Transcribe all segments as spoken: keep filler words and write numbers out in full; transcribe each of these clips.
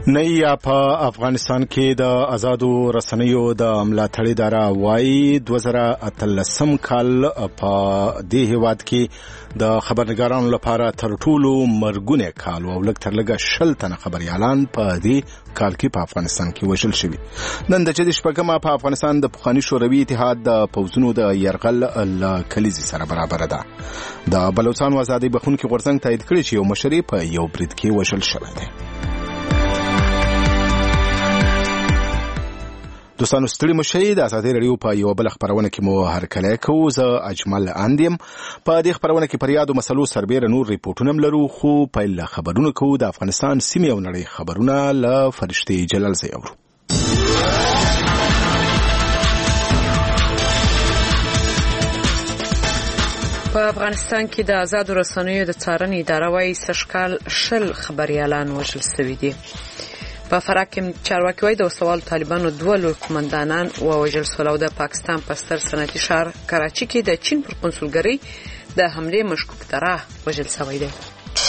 نه یا په افغانستان کې د آزادو رسنیو د ملاتړ اداره وايي دوه زره اتلسم کال په دې هیواد کې د خبرنګارانو لپاره تر ټولو مرګونه کال او لږ تر لږه شل تنه خبريالان په دې کال کې په افغانستان کې وژل شوي. نن د جدي شپږمه په افغانستان د پخواني شوروي اتحاد د پوځونو د يرغل ل کلیزي سره برابر ده. د بلوچستان آزادي بخونکي غورځنګ تایید کړی چې یو مشر په یو برید کې وژل شوی دی. دوستانو ستړي مشي د ازادي رادیو په یو بل خبرونه کې مو هرکله کوو. زه اجمل اندیم. په دې خبرونه کې پر یادو مسلو سربېره نور ریپورتونه لرو، خو په ل خبرونه کوو د افغانستان سیمې او نړۍ خبرونه ل فرشتي جلال زیورو. په افغانستان کې د آزادو رسنیو د څارنې اداره وايي سږکال شل خبريالان وژل شوي دي. په فراه کې چارواکي وايي د وسوال طالبانو دوه لوی قومندانان ووژل شول او د پاکستان په ستر صنعتي ښار کراچي کې د چین پر قونسلګرۍ د حمله مشکوک طرح وژل شوی دی.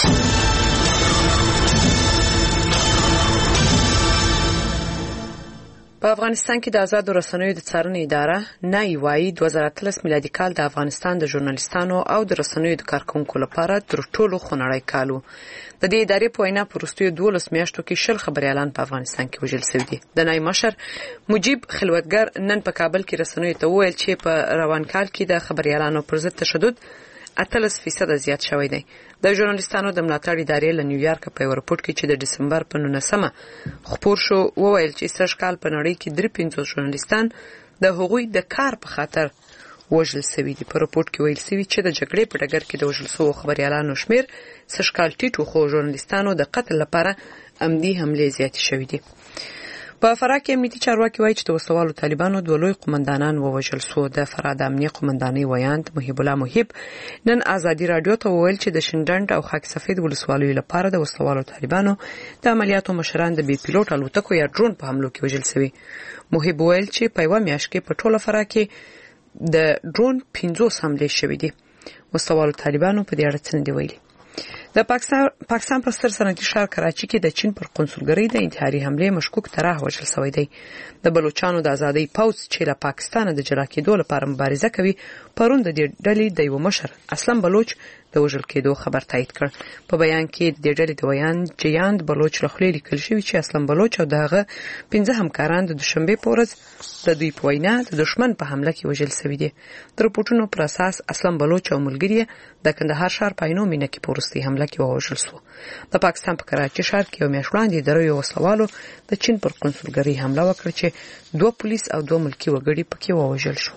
په افغانستان کې د آزادو رسنیو د څارنې اداره نای وايي دوه زره اتلس میلادي کال د افغانستان د ژورنالیستانو او د رسنیو د کارکونکو لپاره تر ټولو خونړی کال و. د دې ادارې په وینا په وروستیو دولس میاشتو کې شل خبريالان په افغانستان کې وژل شوي دي. د نای مشر مجيب خلوتګر نن په کابل کې رسنیو ته وویل چې په روان کال کې د خبريالانو پر ضد تشدد اتلس فیصد زیات شوی دی. د ژورنالیستانو د ملاتړ ادارې له نیویارک په یو رپورټ کې چې د دسمبر په نولسمه خپور شو وویل چې سږکال په نړۍ کې درې پنځوس ژورنالیستان د هغوی د کار په خاطر وژل شوي دي. په رپورټ کې ویل شوی چې د جګړې په ډګر کې د وژل شوو خبريالانو شمیر سږکال ټیټ و، خو ژورنالیستانو د قتل لپاره عمدي حملې زیاتې شوې دي. په فراه کې امنیتي چارواکي وایي چې د وسوالو طالبانو دوه لوی قومندانان ووژل شو. د فراه د امنیه قومندانۍ ویاند محب الله محب نن آزادي رادیو ته وویل چې د شینډنډ او خاک سفید ولسوالیو لپاره د وسوالو طالبانو د عملیاتو مشران د بي پیلوټ الوتکو یا ډرون په حملو کې وژل شوي. محب ویل چې په یوه میاشت کې په ټوله فراه کې د ډرون پنځوس حملې شوې دي. وسوالو طالبانو په دې اړه څه نه دی ویلي. د پاکستان پاکستان په ستر صنعتي ښار کراچي کې د چین پر قونسلګرۍ د انتحاري حمله مشکوک طرح وژل شوی دی. د بلوچستان د آزادۍ پوځ چې له پاکستان د جلا کېدو لپاره مبارزه کوي پرون د دې ډلې د یو مشر اسلم بلوچ د وژل کېدو خبر تایید کړ. په بیان کې د دې ډلې د ویان جیاند بلوچ له خولې لیکل شوی چې اسلم بلوچ او دغه پنځه همکاران د دوشنبه په ورځ د دوی په وینا د دشمن په حمله کې وژل شوی دي. د رپورټونو پر اساس اسلم بلوچ او ملګری د کندهار ښار پاینو مینه کې پورستي حمله کې وژل شو. د پاکستان په کراچي ښار کې یو میاشت وړاندې د روي وسوالو د چین پر قونسلګرۍ حمله وکړه چې دوه پولیس او دوه ملکی وګړي پکې وژل شو.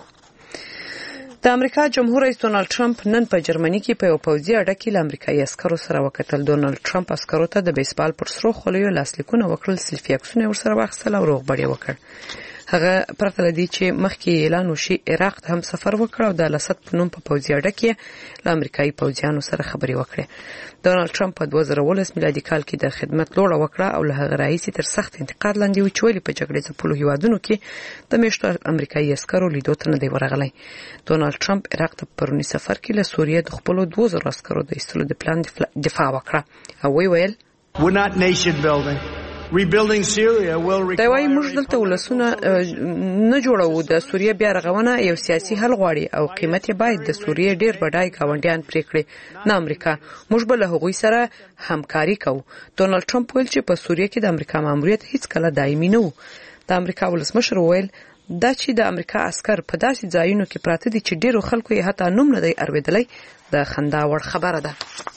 د امریکا جمهور رئیس ډونالد ټرمپ نن په جرمني کې په یو پوځي اډه کې له امریکایي عسکرو سره وکتل. ډونالد ټرمپ عسکرو ته د بیسبال پر سرو خوليو لاسلیکونه وکړل، سلفي عکسونه ورسره واخیستل او روغبړ وکړ. هغه پرته لدی چې مخکې اعلان وشي عراق ته هم سفر وکړ او د لسد په نوم په پوځي اډه کې له امریکایي پوځیانو سره خبرې وکړې. ډونالد ټرمپ په دوه زره ولس میلادي کال کې د خدمت لوړه وکړه او له هغه راهیسې تر سخت انتقاد لاندې و چې ولې په جګړې ځپلو هیوادونو کې د میشتو امریکایي عسکرو لیدو ته نه دی ورغلی. ډونالد ټرمپ عراق ته پرونی سفر کې له سوریه د خپلو دوه زره عسکرو د ایستلو د پلان دفاع وکړه او وی ویل We're not nation building. Rebuilding Syria will require. دا وايي موږ دلته ولسونه نه جوړو. د سوریه بیا رغونه یو سیاسي حل غواړي او قیمت یې باید د سوریه ډیر بډای گاونډیان پرې کړي، نه امریکا. موږ به له هغوی سره همکاري کوو. ډونالد ټرمپ ویل چې په سوریه کې د امریکا ماموریت هیڅ کله دایمي نه و. د امریکا ولسمشر ویل دا چې د امریکا عسكر په داسې ځایونو کې پراته دي چې ډیرو خلکو یې حتی نوم نه دی اورېدلی، د خندا وړ خبره ده.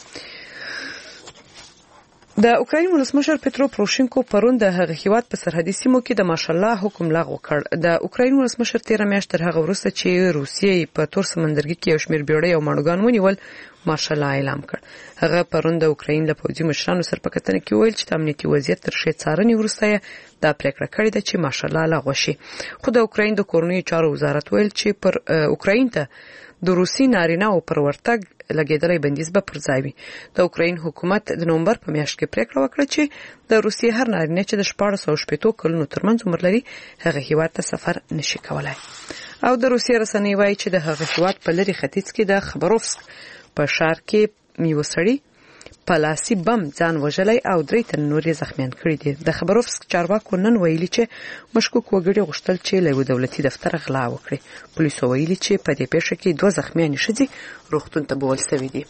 د اوکراین ولسمشر پترو پروشینکو پرون د هغه هیواد په سرحدي سیمو کې د ماشالله حکم لغوه کړ. د اوکراین ولسمشر تیر میاشت تر هغه وروسته چې روسیې په تور سمندرګي کې یو شمېر بیړۍ او ماڼوګان ونیول ماشالله اعلان کړ. هغه پرون د اوکراین له پوځي مشرانو سره په کتنه کې ویل چې د امنیتي وضعیت تر ښې څارنې وروسته دا پریکړه کړې ده چې ماشالله لغوه شي. خو د اوکراین د کورنیو چارو وزارت ویل چې پر اوکراین ته د روسي نارینه او پر ورتګ لګیدلې بندیز به پر ځای وي. د اوکراین حکومت د نومبر په میاشت کې پریکړه وکړه چې د روسي هر نارینه چې د شپږ سوه شپږ کلونو ترمنځ عمر لري هغه هیواد ته سفر نشي کولای. او د روسي رسنۍ وایي چې د هغه هیواد په لري ختیځ کې د خبروفسک په ښار کې یو سړی پلاسي بم ځان وژلای او درې تن نور زخمیان کړي دي. د خبروفسک چارواکو نن ویلي چې مشکوک وګړي غوښتل چې له دولتي دفتر غلا وکړي. پولیسو ویلي چې په دې پیښه کې دوه زخمیان ښځې روغتون ته بوول شوي دي.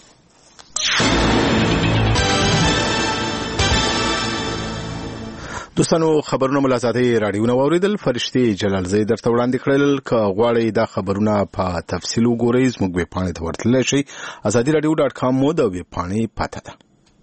دوستانو خبرونه ملازادې رادیو نو اوریدل. فرشتي جلال زید درته وړاندې کړل. ک غواړی دا خبرونه په تفصیل وګورئ زموږ ویب پاڼې ته ورتللی شئ. ازادي رادیو ډاټ کام مو د ویب پاڼې پته ده.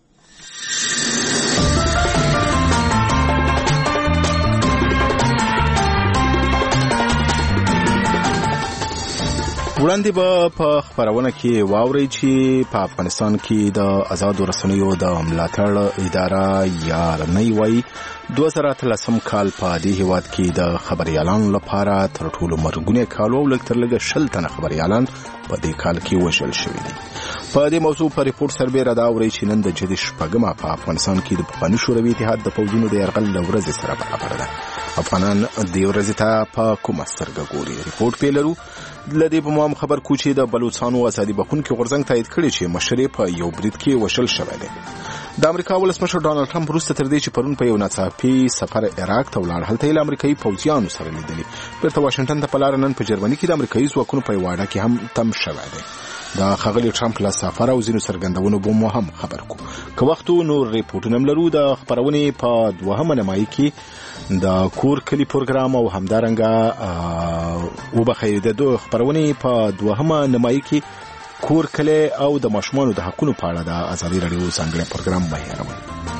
وړاندې به په خبرونه کې واورئ چې په افغانستان کې د آزادو رسنیو د ملاتړ اداره یا رنۍ وایي دوه زره اتلسم کال په دې هیواد کې د خبريالانو لپاره تر ټولو مرګونی کال او لږ تر لږه شل تنه خبريالان په دې کال کې وژل شوي دي. په دې موضوع په ریپورت سربېره دا اوري چې نن د جدي شپږمه په افغانستان کې د پخواني شوروي اتحاد د پوځونو د یرغل له ورځې سره برابر ده. افغانان دې ورځې ته په کومه سترګه ګوري؟ ریپورت پې لرو. لدې په مهم خبر کو چې د بلوچستانو ازادي بخښونکي غورځنګ تایید کړی چې مشر په یو برید کې وشل شوی دی. د امریکا ولسمشر ډانلډ ټرمپ وروسته تر دې چې پرون په یو ناڅاپي سفر عراق ته ولاړ هلته یې له امریکایي پوځیانو سره لیدلي. بیرته واشنګټن ته په لاره نن په جرمني کې د امریکایي ځواکونو په یوه اډه کې هم تم شوی دی. د ښاغلي ټرمپ له سفر او ځینو څرګندونو به مو هم خبر کو. که وخت نور ریپورټونه هم لرو. د خپرونې په دوهمه نیمایي کې د کور کلی پروګرام او همدارنګه وبخښئ د دوه خپرونې په دوهمه نیمایي کې کور کلی او د ماشومانو د حقونو په اړه د ازادي رادیو ځانګړی پروګرام مه هېروئ.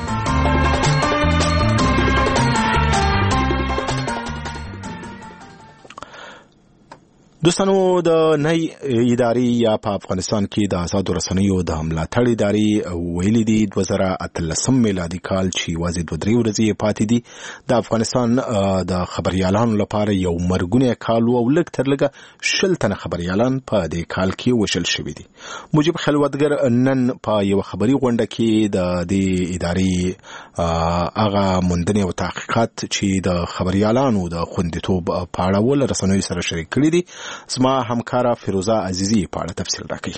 دوستانو د نئی ادارې یا په افغانستان کې د آزادو رسنیو د ملاتړ ادارې ویلي دي دوه زره اتلسم میلادي کال چې یوازې دوه درې ورځې پاتې دي د افغانستان د خبريالانو لپاره یو مرګونی کال او لږ تر لږه شل تنه خبريالان په دې کال کې وژل شوي دي. مجيب خلوتګر نن په یو خبري غونډه کې د دې ادارې هغه موندنې او تحقیقات چې د خبريالانو د خوندیتوب په اړه ول رسنیو سره شریک کړي دي. زما همکاره فیروزه عزیزی په اړه تفصیل راکړي.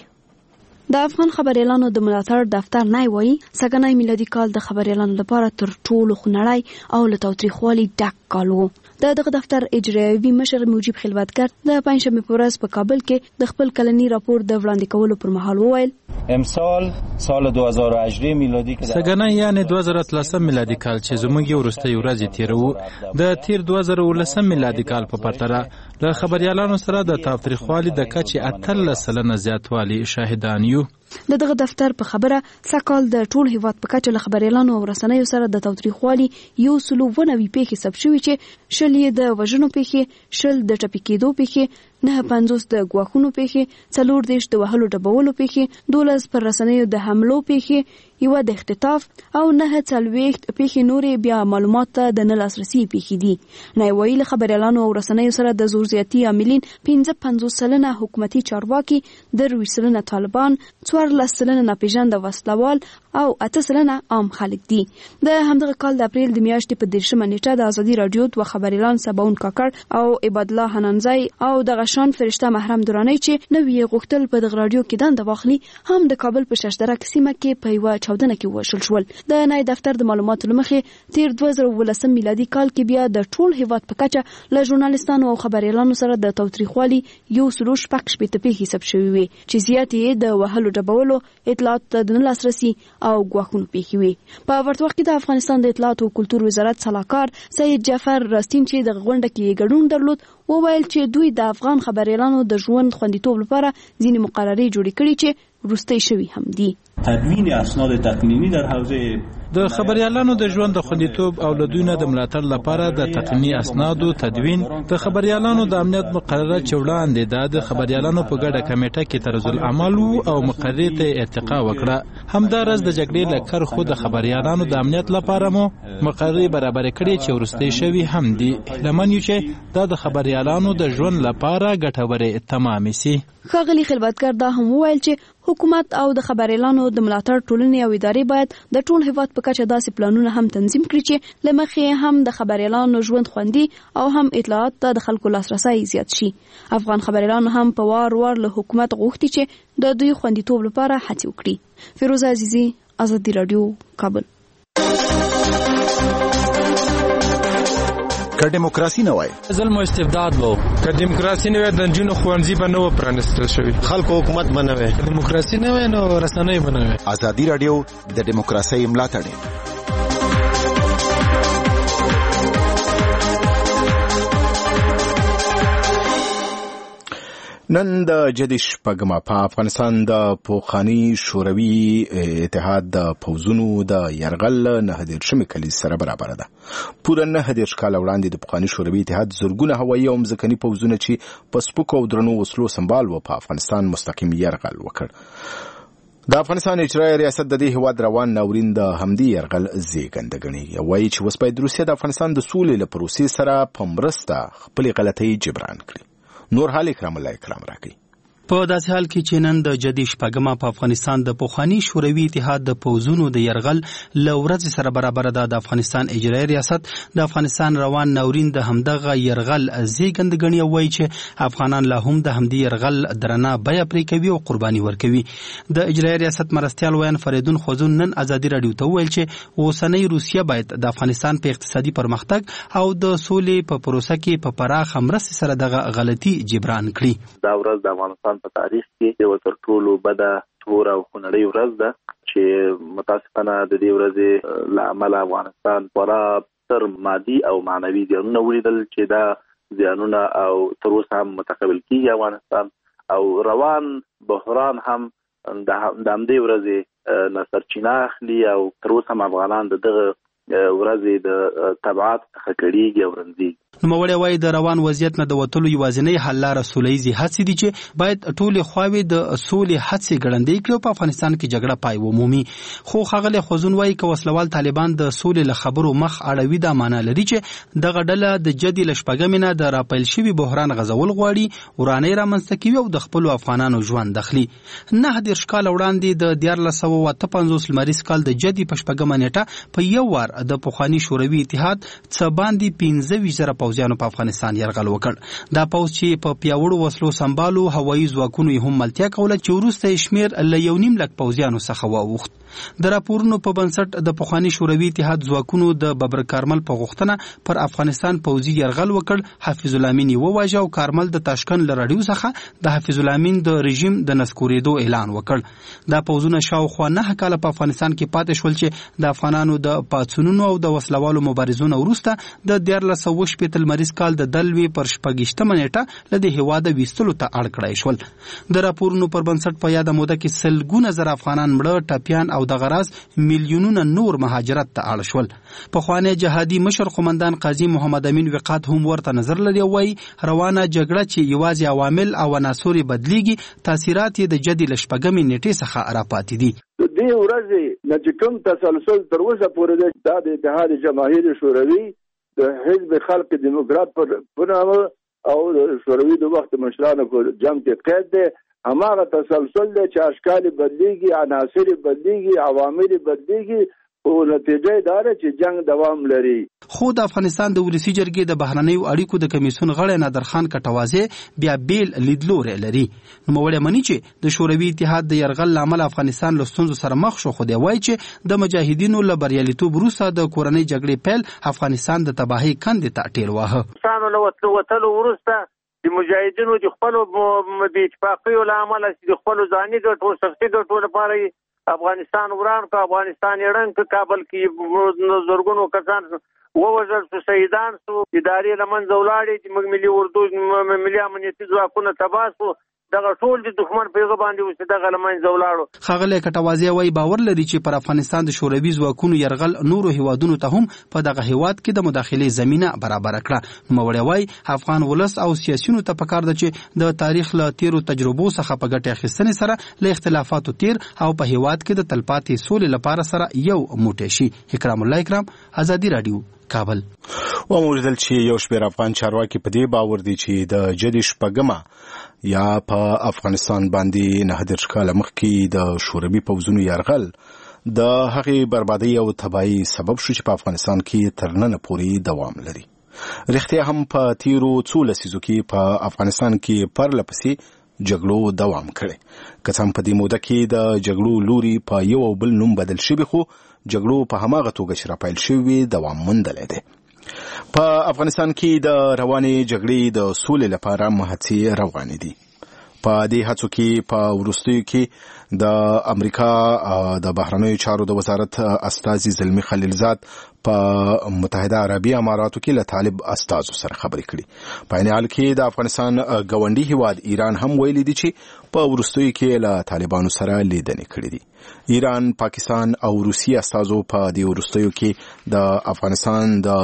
د افغان خبريالانو د ملاتړ دفتر نه وایي سګنای میلادي کال د خبريالانو لپاره تر ټولو خنړی او له تاوتریخوالي ډک کال و. د دغه دفتر اجرایوي مشر مجيب خلوتګر د پنځشنبه په ورځ په کابل کې د خپل کلنی راپور د وړاندې کولو پر مهال وویل امسال سال دوه هزار و هجده میلادي کې سګنای یعنی دوه زره اتلسم میلادي کال چې زموږ یو وروستۍ ورځ تیرو د تیر دوه زره ولسم میلادي کال په پرتله له خبريالانو سره د تاوتریخوالي د کچې اتلس سلنه زیاتوالی شاهدان یو. د دغه دفتر په خبره سکهال د ټول هیواد په کچه له خبريالانو او رسنیو سره د تاوتریخوالي یو سلو ونوي پیښې ثبت شوي چې شل یې د وژنو پیښې، شل د ټپي کېدو پیښې، نه پنځوس د ګواښونو پیښې، څلور دېرش د وهلو ډبولو پیښې، دولس پر رسنیو د حملو پیښې، یوه د اختطاف او نه څلوېښت پیښې نورې بیا معلومات ته د نه لاسرسي پیښې دي. نایوایي له خبريالانو او رسنیو سره د زور زیاتي عاملین پنځه پنځوس سلنه حکومتي چارواکي، درویشت سلنه طالبان، څوارلس سلنه ناپېژانده وسلوال او اته سلنه عام خلک دي. د همدغه کال د اپریل د میاشتې په دېرشمه نیټه د ازادي رادیو دوه خبريالان سباون کاکړ او عباد الله حنانزی او دغه شان فرشته محرم درانی چې نوې غوښتل په دغه رادیو کې دنده واخلي هم د کابل په ششدره سیمه کې په یوه چاودنه کې وشل شول. د نای دفتر د معلوماتو لمخې تیر دوه زره ولسم میلادي کال کې بیا د ټول هیواد په کچه له ژورنالیستانو او خبريالانو سره د تاوتریخوالي یو سلو شپږ شپېته پیښې ثبت شوې وې چې زیاتې د وهلو ډبولو، اطلاعات د نه لاسرسي او ګواښونو پیښې وې. په ورته وخت کې د افغانستان د اطلاعات او کلتور وزارت سلاکار سید جعفر راستین چې د غونډه کې ګډون درلود وویل چې دوی د افغان خبريالانو د ژوند خوندیتوب لپاره ځینې مقررې جوړې کړې چې وروستۍ شوي هم دي. تدوین اسناد تقنینی در حوزه د خبريالانو د ژوند د خوندیتوب او له دوی نه د ملاتړ لپاره د تقنینی اسنادو تدوین د خبريالانو د امنیت مقرره چې وړاندې د خبريالانو په ګډه کمیټه کې طرز العمل او مقررې ته ارتقا وکړه. همدارس د جګړې له کرخو د خبريالانو د امنیت لپاره مو مقررې برابر کړې چې وروستۍ شوي هم دي. لمن یو چې دا د خبريالانو د ژوند لپاره ګټورې تمام سي. ښاغلي خلوتګر دا هم وویل چې حکومت او د خبريالانو د ملاتړ ټولنې او ادارې باید د ټول هیواد په کچه داسې پلانونه هم تنظیم کړي چې لمخې هم د خبريالانو ژوند خوندي او هم اطلاعات ته د خلکو لاسرسي زیات شي. افغان خبريالانو هم په وار وار له حکومت غوښتي چې د دوی خوندیتوب لپاره هڅې وکړي. فیروزه عزیزی، ازادي رادیو کابل. که دیموکراسي نه وای ظلم او استبداد وو، که دیموکراسي نه وای د جنونو خوانځي به نه پرانستل شوی، خلکو حکومت به نه وای، دیموکراسي نه وای نو رسنۍ به نه وای. ازادي رادیو د دیموکراسي ملاتړ. نن د جدي شپږمه په افغانستان د پوخانی شوروي اتحاد د پوزونو د يرغل نه هدیر شمې کلی سره برابر ده. پوره نه هدیر کال وړاندې د پوخانی شوروي اتحاد زورګونه هوایي او ځمکني پوزونه چې په سپکو او درنو وسلو سمبال و په افغانستان مستقیم يرغل وکړ. د افغانستان اجرایي ریاست د دې هواد روان ناورین د همدې يرغل زیږنده ګڼي. وایي چې وسپای د روسیې د افغانستان د سولې له پروسې سره په مرسته خپل غلطۍ جبران کړي. نور حال اکرام الله اکرام راکړي. په داسې حال کې چې نن د جدي شپږمه په افغانستان د پوخانی شوروي اتحاد د پوزونو د يرغل له ورځې سره برابر ده، د افغانستان اجرایي ریاست د افغانستان روان ناورین د همدغه يرغل زیږنده ګڼي او وایي چې افغانان لا هم د همدې يرغل درنه بیه پرې کوي او قرباني ورکوي. د اجرایي ریاست مرستیال ویان فریدون خوزون نن ازادي رادیو ته وویل چې اوسنۍ روسیه باید د افغانستان په اقتصادي پرمختګ او د سولې په پروسه کې په پراخه مرستې سره دغه غلطي جبران کړي. دا ورځ د افغانستان په تاریخ کې یو تر ټولو بده تور او خونړۍ ورځ ده چې متاسفانه د دې ورځې له امله افغانستان پورا تر مادي او معنوي زیانونه ولیدل چې دا زیانونه او تر اوسه هم متقبل کیږي. افغانستان او روان بحران هم د همدې ورځې نه سرچینه اخلي او تر اوسه هم افغانان د دغه ورځې د تبعات څخه کړيږي او رنځي. نوموړی وایي د روان وضعیت نه د وتلو یوازینۍ حل لاره سولهییزې هڅې دي چې باید ټولې خواوې د سولې هڅې ګړندۍ کړي او په افغانستان کې جګړه پای ومومي. خو ښاغلی خوزون وایي که وسلوال طالبان د سولې له خبرو مخ اړوي دا معنا لري چې دغه ډله د جدي له شپږمې نه د راپیل شوي بحران غځول غواړي، ورانۍ رامنځته کوي او د خپلو افغانانو ژوند دخلي. نهه دېرش کاله وړاندې د دیارلس سوه اته پنځوس لمریز کال د جدي په شپږمه نیټه په یو وار د پخواني شوروي اتحاد څه باندې پنځه ویشت زره پوځیانو په افغانستان يرغل وکړ. دا پوځ چې په پیاوړو وسلو سمبالو هوایي ځواکونو یې هم ملتیا کوله چې وروسته یې شمېر له یو نیم لک پوځیانو څخه واوښت. د راپورونو په بنسټ د پخواني شوروي اتحاد ځواکونو د ببر کارمل په غوښتنه پر افغانستان پوځي يرغل وکړ. حفیظ الامین یې وواژه او کارمل د تاشکند له راډیو څخه د حفیظ الامین د رژیم د نسکورېدو اعلان وکړ. دا پوځونه شاوخوا نه کاله په افغانستان کې پاتې شول چې د افغانانو د پاڅونونو او د وسلوالو مبارزونو وروسته د دیارلس سوه شپېته لمریز کال د دلوي پر شپږشتمه نیټه له دې هېواده ویستلو ته اړ کړای شول. د راپورونو پر بنسټ په یاده موده کې سلګونه زره افغانان مړه، ټپیان او دغه راز میلیونونه نور مهاجرت ته اړ شول. پخوانی جهادي مشر قومندان قاضي محمد امین وقات هم ورته نظر لري او وایي روانه جګړه چې یوازې عوامل او عناصر بدلیږي، تاثیرات یې د جدي له شپږمې نیټې څخه راپاتې دي. دې ورځې نه چې کوم تسلسل تر اوسه پورې دی دا د اتحاد جماهیر شوروي د حزب خلق دیموکرات پر نامه او شوروي د وخت مشرانو په جمع کې قید دی. هماغه تسلسل دی چې اشکال بدلیږي، عناصر بدلیږي، عوامل بدلیږي او نتیجه دا ده چې جنگ دوام لري. خو د افغانستان د ولسی جرګې د بهرنیو اړیکو د کمیسیون غړی نادرخان کټوازی بیا بیل لیدلوري لري. نوموړی مني چې د شوروي اتحاد د يرغل لامل افغانستان له ستونزو سره مخ شو، خو دی وایي چې د مجاهدینو له بریالیتوب وروسته د کورنۍ جګړې پیل افغانستان د تباهۍ کندې ته ټېل واهه. افغانستان له وتلو وروسته د مجاهدینو د خپلو بې اتفاقیو له امله د خپلو ځاني ګټو او شخصي ګټو لپاره افغانستان وران که افغانستان یې ړنګ که کابل کې زرګونو کسان ووژل شو، شهیدان شو، ادارې له منځه ولاړې چې موږ ملي اردو ملي امنیتي ځواکونه تباه شو. دغه ټول د دښمن په هغه باندې اوس دغه له منځه ولاړو. ښاغلی کټوازی وایي باور لري چې پر افغانستان د شوروي ځواکونو یرغل نورو هیوادونو ته هم په دغه هیواد کې د مداخلې زمینه برابر کړه. نوموړی وایي افغان ولس او سیاسیونو ته پکار ده چې د تاریخ له تیرو تجربو څخه په ګټې اخیستنې سره له اختلافاتو تیر او په هیواد کې د تلپاتې سولې لپاره سره یو موټی شي. اکرام الله اکرام، ازادي رادیو، کابل. و موردل چې یو شمېر افغان چارواکي په دې باور دي چې د جدي شپږمه یا په افغانستان باندې نه دېرش کاله مخکې د شوروي پوځونو یرغل د هغې بربادۍ او تباهۍ سبب شو چې په افغانستان کې تر ننه پورې دوام لري. رښتیا هم په تیرو څو لسیزو کې په افغانستان کې پرله پسې جګړو دوام کړي. که څه هم په دې موده کې د جګړو لوري په یو او بل نوم بدل شوي، خو جګړو په هماغه توګه چې راپیل شوي دوام موندلی دی. په افغانستان کې د روانې جګړې د سولې لپاره هڅې روانې دي. په دې هڅو کې په وروستیو کې د امریکا د بهرنیو چارو د وزارت استازي زلمی خلیلزاد په متحده عربي اماراتو کې له طالب استازو سره خبرې کړي. په عین حال کې د افغانستان ګاونډي هیواد ایران هم ویلي دي چې په وروستیو کې له طالبانو سره لیدنې کړې دي. ایران، پاکستان او روسیې استازو په دې وروستیو کې د افغانستان د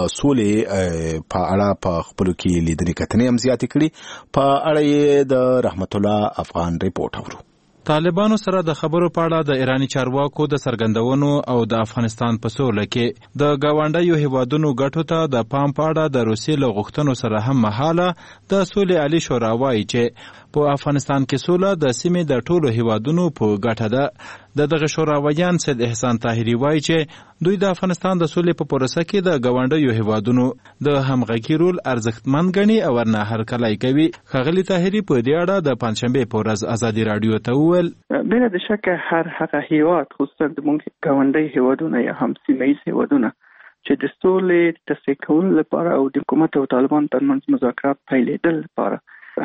سولې په اړه په خپلو کې لیدنې کتنې هم زیاتې کړي. په اړه یې د رحمت الله افغان ریپورت اورو. طالبانو سره د خبرو په اړه د ایرانی چارواکو د څرګندونو او د افغانستان په سوله کې د ګاونډیو هیوادونو ګټو ته د پام په اړه د روسیې له غوښتنو سره هم مهاله د سولې عالی شورا وایي چې په افغانستان کې سوله د سیمې د ټولو هیوادونو په ګټه ده. د دغه شوراویان سید احسان طاهری وایي چې دوی د افغانستان د سولې په پروسه کې د ګاونډیو هیوادونو د همغږي رول ارزښتمن ګڼي او ورنه هرکلی کوي. ښاغلي طاهری په دې اړه د پنجشنبې په ورځ ازادي راډیو ته وویل بلا د شکه هر هغه هیواد خصوصا د موږ ګاونډي هیوادونه یا هم سیمه ییز هیوادونه چې د سولې تصفیه کولو لپاره او د حکومت او طالبان ترمنځ مذاکرات پیلېدل لپاره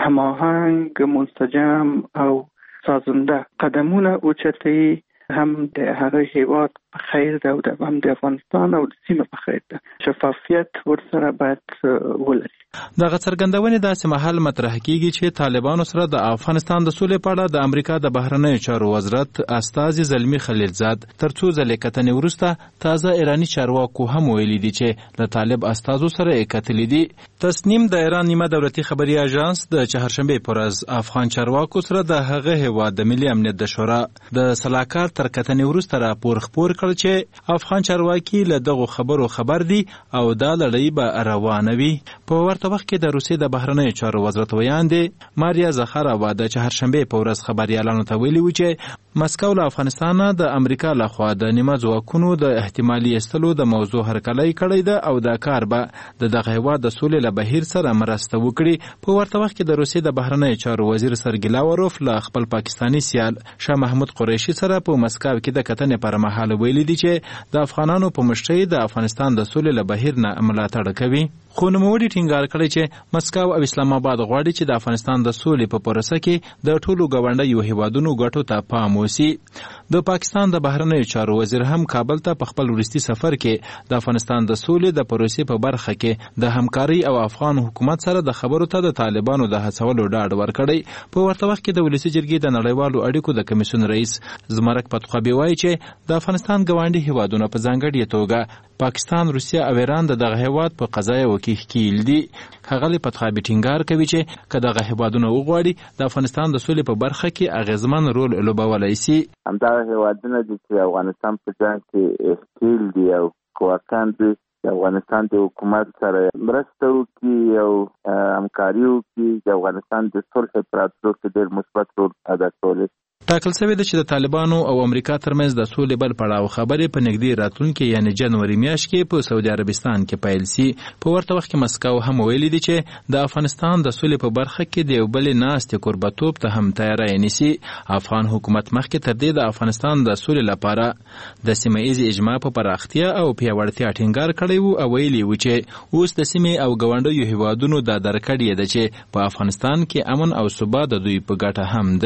هماهنګ، منسجم او سازنده قدمونه اوچتوي، هم د هغه هیواد په خیر ده او هم د افغانستان او د سیمه په خیر ده. شفافیت ورسره باید ولري. دغه څرګندونې داسې مهال مطرح کیږي چې طالبانو سره د افغانستان د سولې په اړه د امریکا د بهرنیو چارو وزارت استازي زلمی خلیلزاد تر څو ځلې کتنې وروسته تازه ایرانی چارواکو هم ویلي دي چې له طالب استازو سره یې کتلي دي. تصنیم د ایران نیمه دولتي خبري اژانس د چهارشنبې په ورځ افغان چارواکو سره د هغه هیواد د ملي امنیت د شورا د سلاکار تر کتنې وروسته راپور خپور کړ چې افغان چارواکي له دغو خبرو خبر دي او دا لړۍ به روانه وي. په ورته وخت کې د روسیې د بهرنیو چارو وزارت ویاندې ماریا زخارova د چهارشنبې په ورځ خبریالانو ته ویلي و چې مسکو له افغانستان د امریکا لخوا د نیمه ځواکونو د احتمالي ایستلو د موضوع هرکلی کړی ده او دا کار به د دغه هیواد د سولې له بهیر سره مرسته وکړي. په ورته وخت کې د روسیې د بهرنیو چارو وزیر سرګی لاوروف له خپل پاکستانی سیال شاه محمود قریشي سره په مسکو کې د کتنې پر مهال ویلي دي چې د افغانانو په مشرۍ د افغانستان د سولې له بهیر نه ملاتړ کوي. خو نوموړي ټینګار کړی چې مسکو او اسلام آباد غواړي چې د افغانستان د سولې په پروسه کې د ټولو ګاونډیو هیوادونو ګټو ته پام وشي. د پاکستان د بهرنیو چارو وزیر هم کابل ته په خپل وروستي سفر کې د افغانستان د سولې د پروسې په برخه کې د همکاري او افغان حکومت سره د خبرو ته د طالبانو د هڅولو ډاډ ورکړی. په ورته وخت کې د ولسی جرګې د نړیوالو اړیکو د کمیسیون رئیس زمرک پتخابي وایي چې د افغانستان ګاونډي هیوادونو په ځانګړې توګه پاکستان، روسیه او ایران د دغه هیواد په قضایو کې ښکیل دي. ښاغلي پتخابي ټینګار کوي چې که دغه هیوادونه وغواړي د افغانستان د سولې په برخه کې اغیزمن رول لوبولی شي. همدغه هیوادونه دي چې افغانستان په جنګ کې ښکیل دي او قواکان دي د افغانستان د حکومت سره مرسته وکړي او همکاري وکړي د افغانستان د صلح په راتلو کې ډېر مثبت رول ادا کولی. ټاکل شوې ده چې د طالبانو او امریکا ترمنځ د سولې بل پړاو خبرې په نږدې راتلونکي یعنی جنوري میاشت کې په سعودي عربستان کې پیل شي. په ورته وخت کې مسکو هم ویلي دي چې د افغانستان د سولې په برخه کې د یو بلې ناستې کوربتوب ته هم تیاری نیسي. افغان حکومت مخکې تر دې د افغانستان د سولې لپاره د سیمه ییز اجماع په پراختیا او پیاوړتیا ټینګار کړی و او ویلي و چې اوس د سیمې او ګاونډیو هیوادونو دا درکړې ده چې په افغانستان کې امن او ثبات د دوی په ګټه هم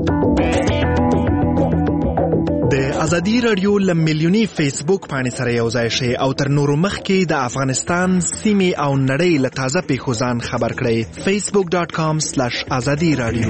ده. د ازادي رادیو ل میلیونی فیسبوک باندې سره یو ځای شي او تر نورو مخکې د افغانستان سیمې او نړۍ له تازه پیښو ځان خبر کړئ. فیسبوک ډاٹ کام سلیش ازادي رادیو.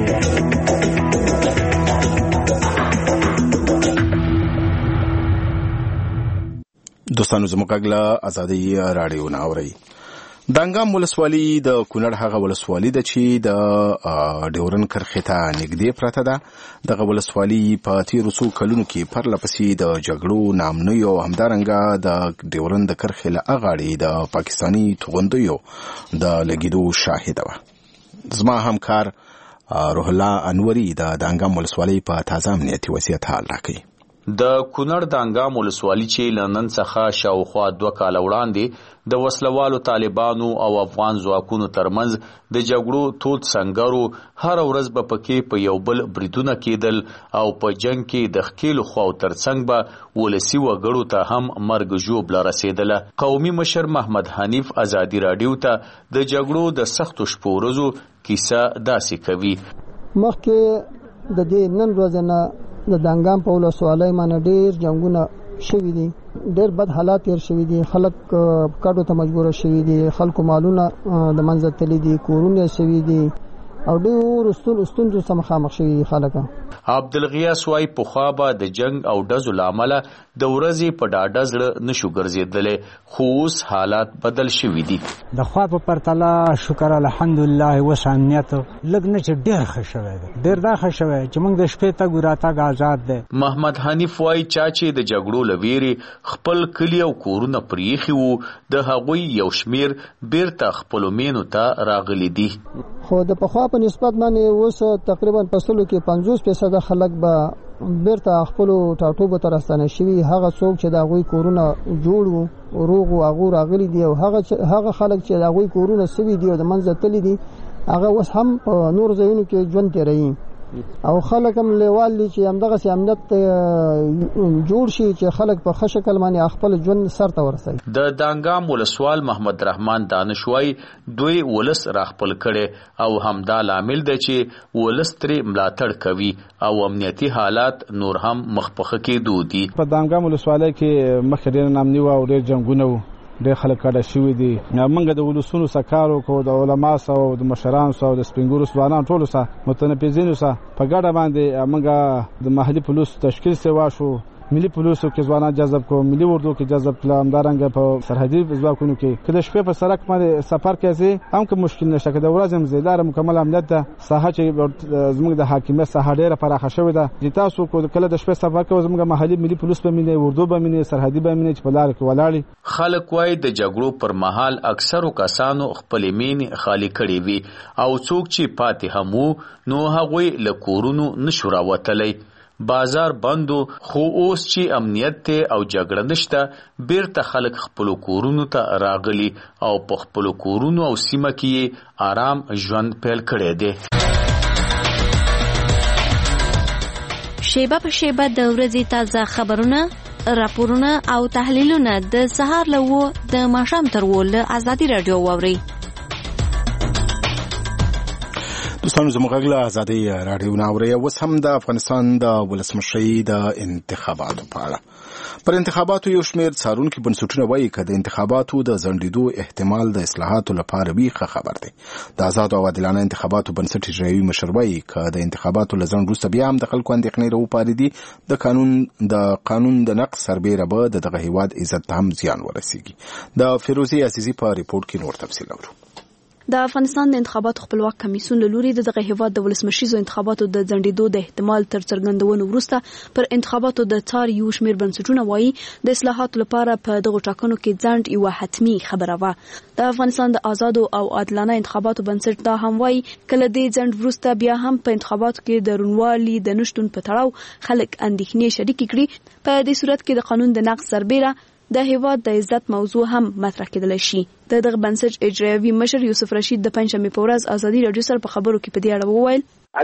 دوستانو زموږ غږ ازادي رادیو نه اورئ. دانګام ولسوالي د کونړ هغه ولسوالي ده چې د ډیورن کرښې ته نږدې پرته ده. دغه ولسوالي په تیرو څو کلونو کې پرله پسې د جګړو، ناامنیو او همدارنګه د ډیورن د کرښې له اغاړې د پاکستاني توغندیو د لګېدو شاهده وه. زما همکار روح الله انوري د دانګام ولسوالۍ په تازه امنیتي وضعیت حال راکوي. د کونړ د انګام ولسوالي چې لندن څخه شاوخوا دوه کال وړاندې د وسلوالو طالبانو او افغان ځواکونو ترمنځ د جګړو تود سنگرو هر ورځ به پکې په یو بل بریدونه کېدل او په جنگ کې د خکیلو خواو ترڅنګ به ولسی وګړو ته هم مرګ ژوبله رسېدله. قومي مشر محمد حنیف ازادي راډیو ته د جګړو د سختو شپو ورځو کیسه داسې کوي. مخکې د دې نن ورځې نه د دانګام په ولسوالۍ باندې ډېر جنګونه شوي دي، ډېر بد حالات تیر شوي دي، خلک کډو ته مجبور شوي دي، خلکو مالونه د منځ تللي دي، کورونه شوي دي او ډېر ستونزو سره مخامخ شوي خلک. عبدالغیاث وایي پخوا به د جنگ او ډزو له امله د ورځې په ډاډه زړه نشو ګرځېدلی، خو اوس حالات بدل شوي دي. د خوا په پرتله شکر الحمدلله اوس امنیت لږ نه چې ډېر ښه شوی دی، ډېر دا ښه شوی چې موږ د شپې تګ راتګ آزاد دی. محمد حنیف وایي چا چې د جګړو له ویرې خپل کلي او کورونه پرېښي وو د هغوی یو شمېر بیرته خپلو مینو ته راغلي دي. خو د پخوا په نسبت باندې اوس تقریبا په سلو کې پنځوس فیصده خلک به بیرته خپلو ټاټوبو ته راستانه شوي. هغه څوک چې د هغوی کورونه جوړ وو روغ وو هغو راغلي دي او هغه خلک چې د هغوی کورونه سوي دي او د منځه تللي دي هغه اوس هم په نورو ځایونو کې ژوند تېروي او خلک هم لیوال دي چې همدغسې امنیت جوړ شي چې خلک په ښه شکل باندې خپل ژوند سر ته ورسوي. د دانګام ولسوال محمد رحمان دانش وایي دوی ولس راخپل کړي او همدا لامل دی چې ولس ترې ملاتړ کوي او امنیتي حالات نور هم مخپخه کېدو دي. په دانګام ولسوالۍ کې مخکې ډېر نامني وو او ډېر جنګونه وو، ډېر خلک کډه شوي دي. موږ د ولسونو سره کار وکړو، د علما سره او د مشرانو سره او د سپین ږیرو ځوانانو ټولو سره متنفذینو سره په ګډه باندې موږ د محلي پولیسو تشکیل سوي واشو، ملي پولیسو کې ځوانان جذب کو، ملي اردو کې جذب کړه، همدارنګه په سرحدي ځواکونو کې که د شپې په سړک باندې سفر کوې هم که مشکل نشته، که د ورځې هم ځې لاره مکمل امنیت ده. ساحه چې زموږ د حاکمیت ساحه ډېره پراخه شوې ده چې تاسو کله د شپې سفر کوئ زموږ محلي ملي پولیس به وینئ، اردو به وینئ، سرحدي به وینئ چې په لاره کې ولاړ. خلک وایي د جګړو پر مهال اکثرو کسانو خپلې مینې خالي کړې وي او څوک چې پاتې هم وو نو هغوی له کورونو نشو راوتلی. بازار بندو خو اوس چې امنیت ته او جګړه نشته بیرته خلک خپلو کورونو ته راغلي او په خپلو کورونو او سیمه کې آرام ژوند پیل کړی دی. شیبه په شیبه د ورځې تازه خبرونه، راپورونه او تحلیلونه د سهار له اوه د ماښام تر اوه له ازادي راډیو واورئ. دوستانو زموږ غږ له ازادي راډیو نه اورئ. اوس هم د افغانستان د ولسمشرۍ د انتخاباتو په اړه پر انتخاباتو یو شمېر څارونکي بنسټونه وایي که د انتخاباتو د ځنډېدو احتمال د اصلاحاتو لپاره وي ښه خبر دی. د آزادو او عادلانه انتخاباتو بنسټ اجرایوي مشر وایي که د انتخاباتو له ځنډ وروسته بیا هم د خلکو اندېښنې راوپارېدي د قانون د قانون د نقض سربیره به د دغه هیواد عزت ته هم زیان ورسیږي. د فیروزي عزیزي په ریپورټ کې نور تفصیل اورو. د افغانستان د انتخاباتو خپلواک کمیسیون له لوري د دغه هیواد د ولسمشریزو انتخاباتو د ځنډېدو د احتمال تر څرګندونې وروسته پر انتخاباتو د څار یو شمېر بنسټونه وایي د اصلاحاتو لپاره په دغو ټاکنو کې ځنډ یوه حتمي خبره وه. د افغانستان د آزادو او عادلانه انتخاباتو بنسټ دا هم وایي که له دې ځنډ وروسته بیا هم په انتخاباتو کې د روڼوالي د نشتون په تړاو خلک اندېښنې شریکې کړي، په دې صورت کې د قانون د نقض سربیره د هیواد د عزت موضوع هم مطرح کېدلی شي. د دغه بنسټ اجرایوي مشر یوسف رشید د پنجشنبې په ورځ ازادي راډیو سره په خبرو کې په دې اړه وویل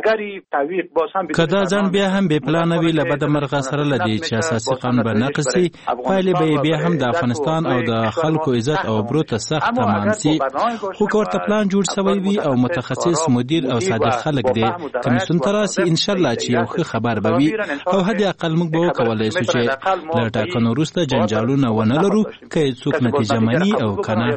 که دا ځنډ بیا هم بې پلانه وي له بده مرغه سره له دې چې اساسي قانون به نقض شي، پایلې به بیا هم د افغانستان او د خلکو عزت او ابرو ته سخت تمام شي. خو که ورته پلان جوړ شوی وي او متخصص مدیر او صادق خلک دی کمیسیون ته راسي انشاءالله چې یو ښه خبر به وي او حد اقل موږ به وکولی شو چې له ټاکنو وروسته جنجالونه ونه لرو که څوک نتیجه مني او که نه.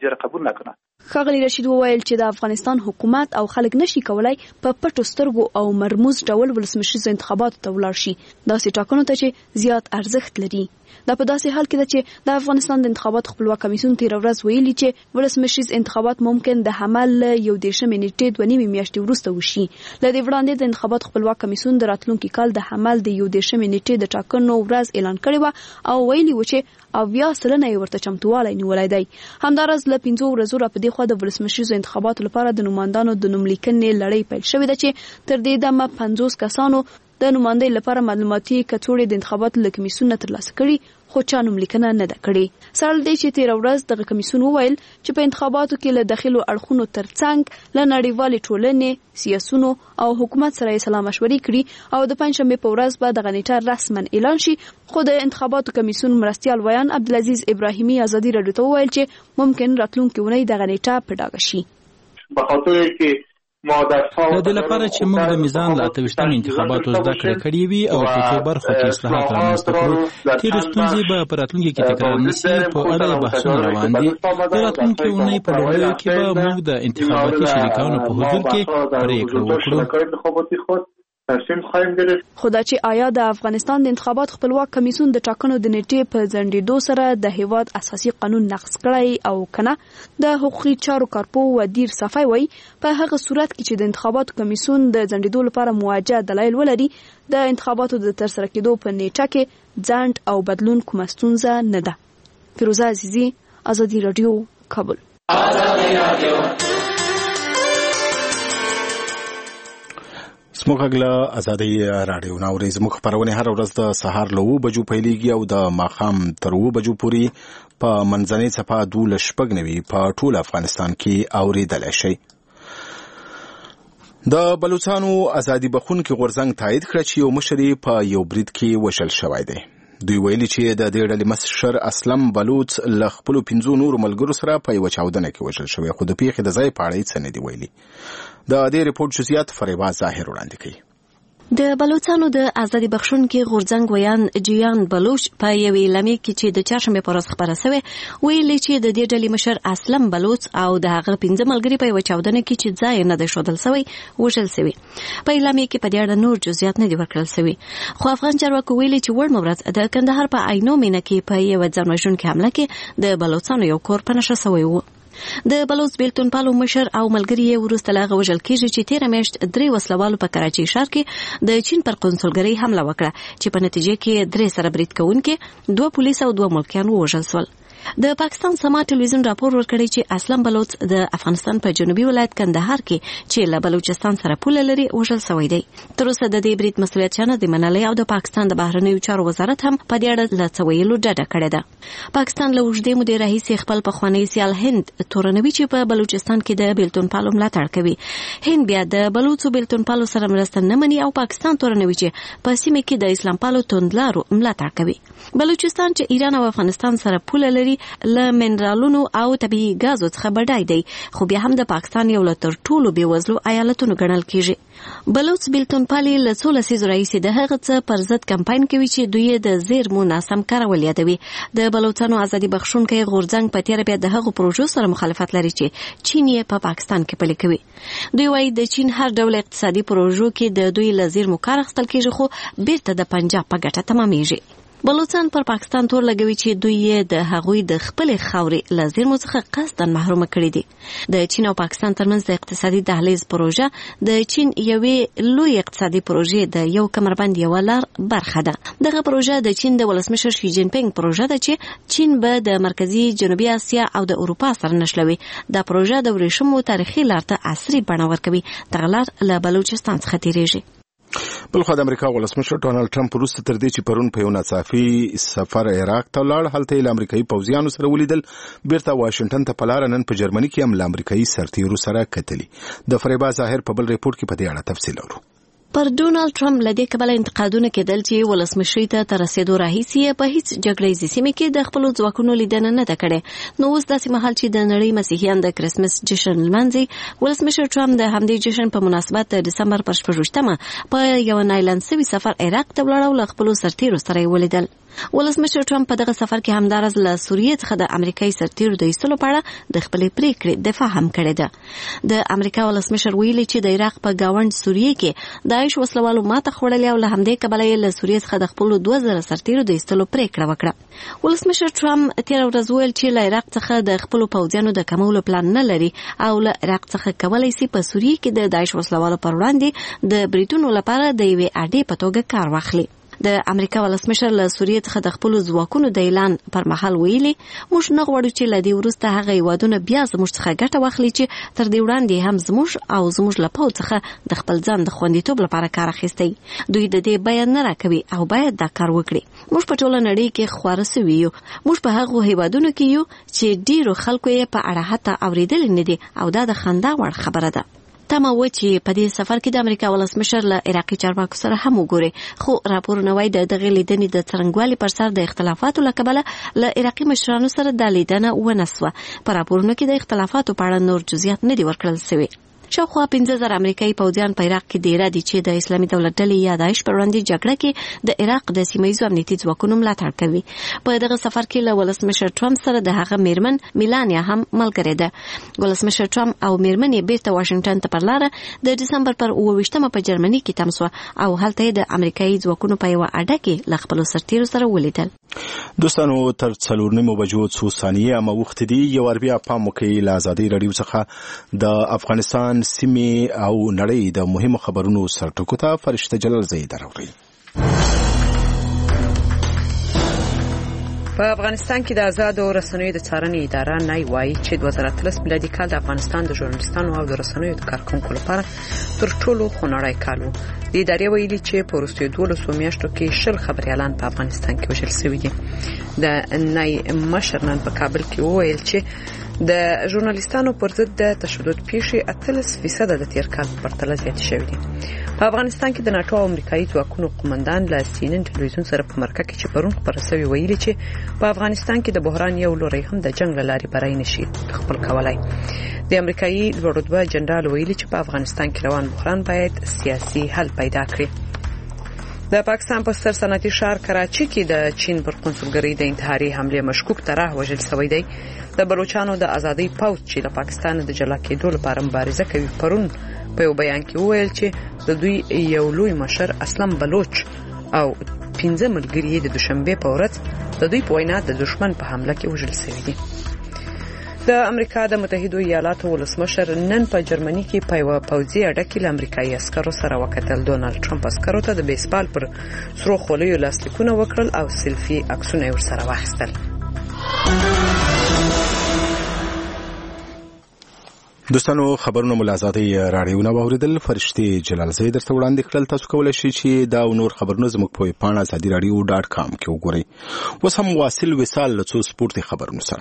ښاغلي رشید وویل چې د افغانستان حکومت او خلک نشي کولای په پټو سترګو او مرموز ډول ولسمشریزو انتخاباتو ته ولاړ شي، داسې ټاکنو ته چې زیات ارزښت لري. دا په داسې حال کې ده چې د افغانستان د انتخاباتو خپلواک کمیسیون تېره ورځ ویلي چې ولسمشریز انتخابات ممکن د حمل له یو دېرشمې نیټې دوه نیمې میاشتې وروسته وشي. له دې وړاندې د انتخاباتو خپلواک کمیسیون د راتلونکي کال د حمل د یو دېرشمې نیټې د ټاکنو ورځ اعلان کړې وه او ویلي و چې اویا سلنه یې ورته چمتووالی نیولی دی. همداراز له پنځو ورځو راپدې خوا د ولسمشریزو انتخاباتو لپاره د نوماندانو د نوملیکنې لړۍ پیل شوې ده چې چې تر دې دمه پنځوس کسانو د نمائندۍ لپاره معلوماتي کڅوړې د انتخاباتو له کمیسیون نه ترلاسه کړي، خو چا نوم لیکنه نه ده کړې. سره دی چې تېره ورځ دغه کمیسیون وویل چې په انتخاباتو کې له داخلو اړخونو ترڅنګ له نړیوالې ټولنې، سیاسونو او حکومت سره یې سلا مشورې کړي او د پنجشنبې په ورځ به دغه نیټه رسما اعلان شي. خو د انتخاباتو کمیسیون مرستیال ویان عبدالعزیز ابراهیمي ازادي راډیو ته وویل چې ممکن راتلونکي اونۍ دغه نیټه په ډاګه شي. به خاطر کې د دې لپاره چې موږ د میزان له اته ویشتم انتخاباتو زده کړې کړې وي او په څو برخو کې اصلاحات رامنځته کړو، تېرې ستونزې به په راتلونکي کې تکرار نه سي. په اړه یې بحثونه روان دي. د راتلونکي اونۍ په لومړیو کې به موږ د انتخاباتي شریکانو په حضور کې پرېکړه وکړو. خو دا چې آیا د افغانستان د انتخابات خپلواک کمیسیون د ټاکنو د نیټې په ځنډېدو سره د هیواد اساسي قانون نقض کړی او کنه، د حقوقي چارو کارپو ودیر صفای وای په هغه صورت کې چې د انتخاباتو کمیسیون د ځنډېدو لپاره موجه دلایل ولري، د انتخاباتو د ترسره کېدو په نیټه کې ځنډ او بدلون کومه ستونزه نه ده. فیروزه عزیزی، ازادي رادیو، کابل. زموږ غږ ازادي راډیو ناوري زموږ خبرونه هر ورځ د سهار له اوه بجو پیلېږي او د ماښام تر اوه بجو پورې په منځنۍ څپه دولس شپږ نوي په ټول افغانستان کې اورېدلی شي. د بلوچستانو ازادي بخښونکي غورځنګ تایید کړه چې یو مشر په یو برید کې وژل شوی دی. دوی ویلي چې د دې ډلې مشر اسلم بلوچ له خپلو پنځو نورو ملګرو سره په یوه چاودنه کې وژل شوی، خو د پیښې د ځای په اړه یې څه نه دي ویلي. د دې ریپورت جزئیات فریبا ظاهر وړاندې کوي. د بلوچستانو د ازادي بخښونکي غورځنګ ویان جیان بلوچ په یوې اعلامیه کې چې د چهارشنبې په ورځ خپره شوې ویلي چې د دې ډلې مشر اسلم بلوچ او د هغه پنځه ملګري په یوه چاودنه کې چې ځای نه دی ښودل شوی وژل شوي. په اعلامیه کې په دې اړه نور جزئیات نه دي ورکړل شوي، خو افغان چارواکو ویلي چې وړمه ورځ د کندهار په عینو مینه کې په یوه ځان وژونکې حمله کې د بلوچستانو یو کور په نښه شوی و. د بلوچ بیلتون پالو مشر او ملګري یې وروسته له هغه وژل کېږي چې تېره میاشت درې وسلوالو په کراچۍ ښار کې د چین پر قونسلګرۍ حمله وکړه چې په نتیجه کې درې سره برید کوونکي، دوه پولیس او دوه ملکیان ووژل شول. د پاکستان سما ټلویزیون راپور ورکړی چې اسلم بلوچ د افغانستان په جنوبي ولایت کندهار کې چې له بلوچستان سره پوله لري وژل شوی دی. تر اوسه د دې برید مسؤلیت چا نه دی منلی او د پاکستان د بهرنیو چارو وزارت هم په دې اړه له څه ویلو ډډه کړې ده. پاکستان له اوږدې مودې راهیسې خپل پخوانی سیال هند تورنوي چې په بلوچستان کې د بیلتون پالو ملاتړ کوي. هند بیا د بلوچو بیلتون پالو سره مرسته نه مني او پاکستان تورنوي چې په سیمه کې د اسلام پالو توندلارو ملاتړ کوي. بلوچستان چې ایران او افغانستان سره پوله لري له منرالونو او طبیعي غازو څخه بډای دی، خو بیا هم د پاکستان یو له تر ټولو بېوزلو ایالتونو ګڼل کېږي. بلوچ بیلتون پالي له څو لسیزو راهیسې د هغه څه پر ضد کمپاین کوي چې دوی د زیرمو ناسم کارول یادوي. د بلوچستانو ازادي بخښونکي غورځنګ په تېره بیا د هغو پروژو سره مخالفت لري چې چین یې په پاکستان کې پلي کوي. دوی وایي د چین هر ډول اقتصادي پروژو کې د دوی له زیرمو کار اخیستل کېږي خو بیرته د پنجاب په ګټه تمامیږي. بلوچستان پر پاکستان تور لګوي چې دوی یې د هغوی د خپلې خاورې له زیرمو څخه قصدا محرومه کړي دي. د چین او پاکستان ترمنځ د اقتصادي دهلیز پروژه د چین یوې لوی اقتصادي پروژې د یو کمربند یوه لار برخه ده. دغه پروژه د چین د ولسمشر شي جین پینګ پروژه ده چې چین به د مرکزی جنوبي اسیا او د اروپا سره نښلوي. دا پروژه د ورېښمو تاریخي لار ته عصري بڼه ورکوي. دغه لار له بلوچستان څخه تیریږي. بلخوا د امریکا ولسمشر ډونالد ټرمپ وروسته تر دې چې پرون په یو ناڅاپي سفر عراق ته لاړ، هلته یې له امریکایي پوځیانو سره ولیدل. بیرته واشنګټن ته په لاره نن په جرمني کې هم له امریکایي سرتیرو سره کتلي. د فریبا ظاهر په بل ریپورت کې په دې اړه تفصیل اورو. پر ډونالد ټرمپ لدې کبله انتقادونه کېدل چې ولسمشرۍ ته تر رسېدو راهیسې په هیڅ جګړه ییزې سیمې کې د خپلو ځواکونو لیدنه نه ده کړې. نو اوس داسې مهال چې د نړۍ مسیحیان د کرسمس جشن لمانځي، ولسمشر ټرمپ د همدې جشن په مناسبت د ډسمبر پر شپږویشتمه په یو نایلان سوي سفر عراق ته ولاړ او له خپلو سرتیرو سره یې ولیدل. ولسمشر ټرمپ په دغه سفر کې همدارز له سوریې څخه د امریکایي سرتیرو د ایستلو په اړه د خپلې پریکړې دفاع هم کړې ده. د امریکا ولسمشر ویلي چې د عراق په ګاونډ سوریې کې داعش وسلوالو ماته خوړلې او له همدې کبله یې له سوریې څخه د خپلو دوه زره سرتیرو د ایستلو پریکړه وکړه. ولسمشر ټرمپ تېره ورځ ویل چې له عراق څخه د خپلو پوځیانو د کمولو پلان نه لري او له عراق څخه کولی سي په سوریې کې د داعش وسلوالو پر وړاندې د بریدونو لپاره د یوې اډې په توګه کار واخلي. د امریکا ولسمشر له سوریې څخه د خپل ځواکونو د اعلان پر مهال ویلي موږ نه غواړو چې له دې وروسته هغه هیوادونه بیا زموږ څخه ګټه واخلي چې تر دې وړاندې هم زموږ او زموږ له پوځ څخه د خپل ځان د خوندیتوب لپاره کار اخیستی. دوی د دې بیان نه راکوي او باید دا کار وکړي. موږ په ټوله نړۍ کې خواره سوي یو. موږ په هغو هیوادونو کې یو چې ډیرو خلکو یې په اړه حتی اورېدل نه دي او دا د خندا وړ خبره ده. تمه و چې په دې سفر کې د امریکا ولسمشر له عراقي چارواکو سره هم وګوري، خو راپورونه وایي د دغې لیدنې د څرنګوالي پر سر د اختلافاتو له کبله له عراقي مشرانو سره دا لیدنه ونه سوه. په راپورونو کې د اختلافاتو په اړه نور جزئیات نه دي ورکړل سوي. شاوخوا پنځه زره امریکایي پوځیان په عراق کې ډیره دي چې د اسلامي دولت ډلې یا داعش پر وړاندې جګړه کې د عراق د سیمه ییزو امنیتي ځواکونو ملاتړ کوي. په دغه سفر کې له ولسمشر ټرمپ سره د هغه میرمن میلانیا هم ملګرې ده. ولسمشر ټرمپ او میرمن یې بیرته واشنگټن ته پر لاره د ډسمبر پر اوه ویشتمه په جرمني کې تم سوه او هلته د امریکایي ځواکونو په یوه اډه کې له خپلو سرتیرو سره ولیدل. دوستانو تر څلور نیمو بجو څو ثانیې اما وخت دی یو ور بیا پام وکړئ له ازادي رادیو څخه د افغانستان سیمې او نړۍ د مهمو خبرونو سرټکو ته فرشته جلال زید راوړي. په افغانستان کې د آزادو رسنیو د څارنې اداره نای وایي چې دوه زره اتلس میلادي کال د افغانستان د ژورنالیستانو او د رسنیو د کارکونکو لپاره تر ټولو خونړی کال و. د ادارې ویلي چې په وروستیو دولسو میاشتو کې شل خبریالان په افغانستان کې وژل شوي دي. د نای مشر نن په کابل کې وویل چې د ژورنالیستانو پر ضد د تشدد پیښې اتلس فیصد د تیر کال په پرتله زیات شوي دي. په افغانستان کې د ناټو او امریکایي ځواکونو قومندان له سی ان ان ټلویزیون سره په مرکه کې چې پرون خبره شوې ویلي چې په افغانستان کې د بحران یو لوری هم د جنگ لاري برای نشي خپل کولای. د امریکایي لوړ رتبه جنرال ویلي چې په افغانستان کې روان بحران باید سیاسي حل پیدا کړي. د پاکستان په ستر صنعتي ښار کراچي کې د چین پر قونسلګرۍ د انتحاري حمله مشکوک طرح وژل شوی دی. د بلوچستان د ازادۍ پوځ چې له پاکستان د جلا کېدو لپاره مبارزه کوي پرون په یو بیان کې وویل چې د دوی یو لوی مشر اسلم بلوچ او پنځه ملګري د دوشنبه په ورځ د دوی په وینا د دشمن په حمله کې وژل شوي دي. د امریکا د متحده ایالاتو ولسمشر نن په جرمني کې په یو پوځي اډه کې له امریکایي عسکرو سره وکتل. ډونالد ټرمپ عسکرو ته د بیسبال پر سرو خولیو لاسلیکونه وکړل او سیلفي عکسونه ورسره واخیستل. دوستانو خبرونه ملازادي راډیوونه واوریدل. فرشتي جلال زید درته وړاندې کړل. تاسو کولای شئ چې دا نور خبرونه زموږ په پاڼه ازادي رادیو ډاټ کام کې وګورئ. اوس هم واصل وصال له څو سپورتي خبرونو سره.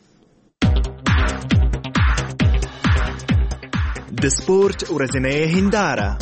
د سپورت ورځنۍ هنداره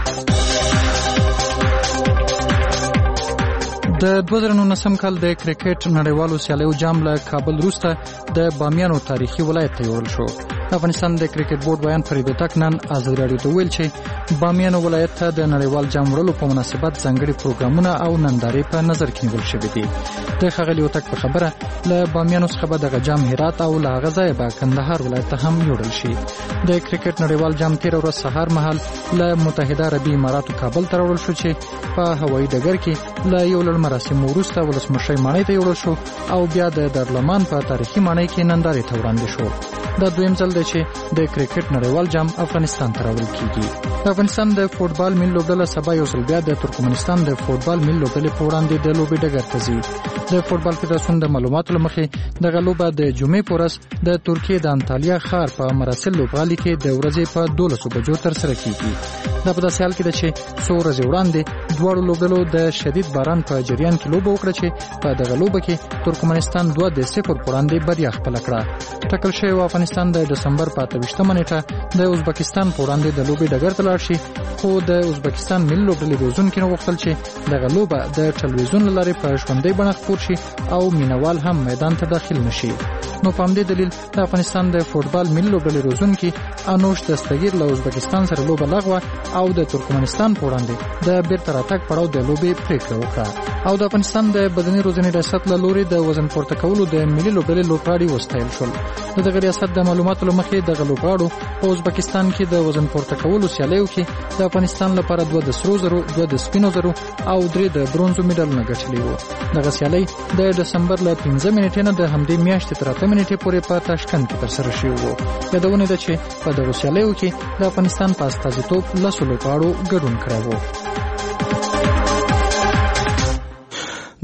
د دوه زره نولسم کال د کرکټ نړیوالو سیالیو جام له کابل وروسته د بامیانو تاریخي ولایت ته یوړل شو. افغانستان د کرکټ بورډ بیان فرید تک نن ازادي رادیو ته ویل چې بامیانو ولایت ته د نړیوال جام وړلو په مناسبت ځانګړي پروګرامونه او نندارې په نظر کې نیول شوي دي. د ښاغلي تک په خبره له بامیانو څخه به دغه جام هرات او له هغه ځایه به کندهار ولایت ته هم یوړل شي. د کرکټ نړیوال جام تیر ورځ سهار مهال له متحده عربي اماراتو کابل ته راوړل شو چې په هوایي ډګر کې له یو لړ مراسمو وروسته ولسمشر ماڼۍ ته یوړل شو او بیا د دارالمان په تاریخي ماڼۍ کې نندارې ته وړاندې شو. دا دویم ځل دی چې د کرکټ نړیوال جام افغانستان ته راوړل کیږي. د افغانستان د فوټبال ملي لوبډله سبا یو ځل بیا د ترکمنستان د فوټبال ملي لوبډلې په وړاندې د لوبې ډګر ته ځي. د فوټبال فدراسیون د معلوماتو له مخې دغه لوبه د جمعې په ورځ د ترکیې د انټالیا ښار په مراسل لوبغالي کې د ورځې په دولسو بجو ترسره کیږي. دا په داسې حال کې ده چې څو ورځې وړاندې دواړو لوبډلو د شدید باران په جریان کې لوبه وکړه چې په دغه لوبه کې ترکمنستان دوه د صفر په وړاندې بریا خپله کړه. ټاکل شوی و افغانستان د دسمبر په اته ویشتمه نیټه د ازبکستان په وړاندې د لوبې ډګر ته لاړ شي، خو د ازبکستان ملي لوبډلې روزونکي نه غوښتل چې دغه لوبه د ټلویزیون له لارې په ژوندۍ بڼه خپور شي او مینوال هم میدان ته داخل نشي. نو په همدې دلیل د افغانستان د فوټبال ملي لوبډلې روزونکي انوش دستگیر له ازبکستان سره لوبه لغوه او د ترکمنستان په وړاندې د بیرته راتګ پړاو د لوبې پریکړه وکړه. او د افغانستان د بدني روزنې ریاست له لوري د وزن پورته کولو د ملي لوبډلې لوبغاړي وستایل شول. د دغه ریاست د معلوماتو له مخې دغه لوبغاړو په ازبکستان کې د وزن پورته کولو سیالیو کې د افغانستان لپاره دوه د سرو زرو، دوه د سپینو زرو او درې د برونزو میډالونه ګټلي وو. دغه سیالۍ د دسمبر له پنځمې نیټې نه د همدې میاشتې تر اتمې نیټې پورې په تاشکند کې ترسره شوی وو. یادونه ده چې په دغو سیالیو کې د افغانستان په استازیتوب لسو لوبغاړو ګډون کړی وو.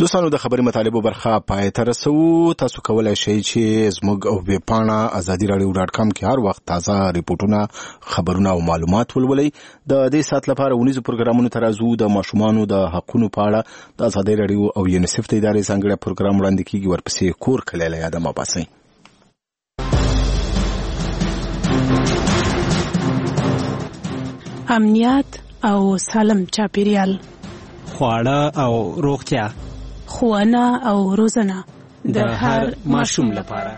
دوستانو د خبري مطالبه برخه پای ته رسو. تاسو کولای شئ چې زموږ او ویب پاڼه ازادي رادیو ډاټ کام کې هر وخت تازه ریپورتونه، خبرونه او معلومات ولولئ. د دې سات لپاره ونیزو پروګرامونو ترازو د ماشومانو د حقوقو په اړه د ازادي رادیو او یونیسف د ادارې څنګه پروګرام وړاندې کیږي، ورپسې کور کله له یاده ما باسي. امنیت او سالم چاپیریال، خواړه او روغتیا، ښوونه او روزنه د هر ماشوم لپاره.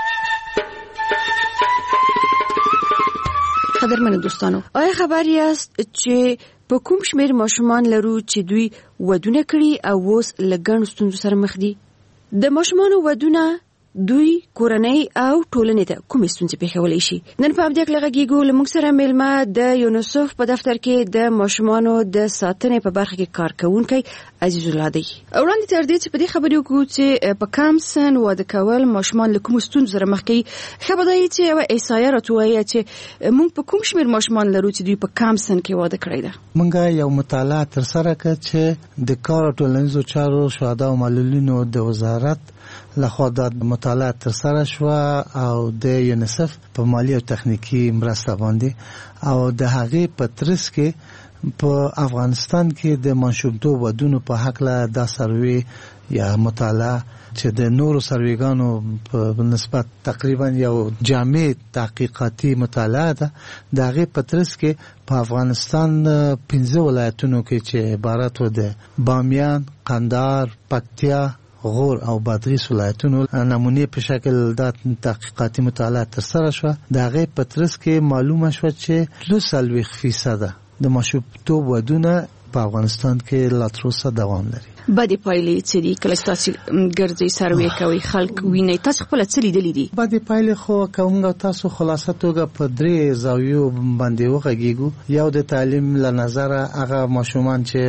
قدرمنو دوستانو، آیا خبر یاست چې په کوم شمیر ماشومان لرو چې دوی ودونه کړي او اوس له ګڼو ستونزو سره مخ دي؟ د ماشومانو ودونه دوی کورنۍ او ټولنې ته کومې ستونزې پېښولی شي؟ نن په همدې هکله غږیږو. له موږ سره میلمه د یونیسف په دفتر کې د ماشومانو د ساتنې په برخه کې کار کوونکی عزیز الله دی. وړاندې تر دې چې په دې خبرې وکړو چې په کم سن واده کول ماشومان له کومو ستونزو سره مخ کوي، ښه به دا وي چې یوه احصایه راته ووایه چې موږ په کوم شمېر ماشومان لرو چې دوی په کم سن کې واده کړی ده. موږ یو مطالعه ترسره کړه چې د کار او ټولنیزو چارو شهدا او معلولینو د وزارت لخوا دا مطالعه ترسره شوه او د یونیسف په مالی او تخنیکی مرسته باندې، او د هغې په ترڅ کې په افغانستان کې د ماشومتوب ودونو په هکله دا سروې یا مطالعه چې د نورو سروېګانو په نسبت تقریبا یو جامع تحقیقاتي مطالعه ده. د هغې په ترڅ کې په افغانستان پنځه ولایتونو کې چې عبارت و د بامیان، قندهار، پکتیا، غور او بادغیس ولایتونو نمونې په شکل دا تحقیقاتي مطالعه ترسره شوه. د هغې په ترڅ کې معلومه شوه چې دوه څلوېښت فیصده د ماشومتوب ودونه په افغانستان کې لا تر اوسه دوام لري. بدې پایلې څه دي؟ کله چې تاسو ګرځئ سروې کوئ، خلک وینئ، تاسو خپله څه لیدلي دي؟ بدې پایلې خو که موږ تاسو خلاصه توګه په درې زاویو باندې وغږیږو. یو د تعلیم له نظره هغه ماشومان چې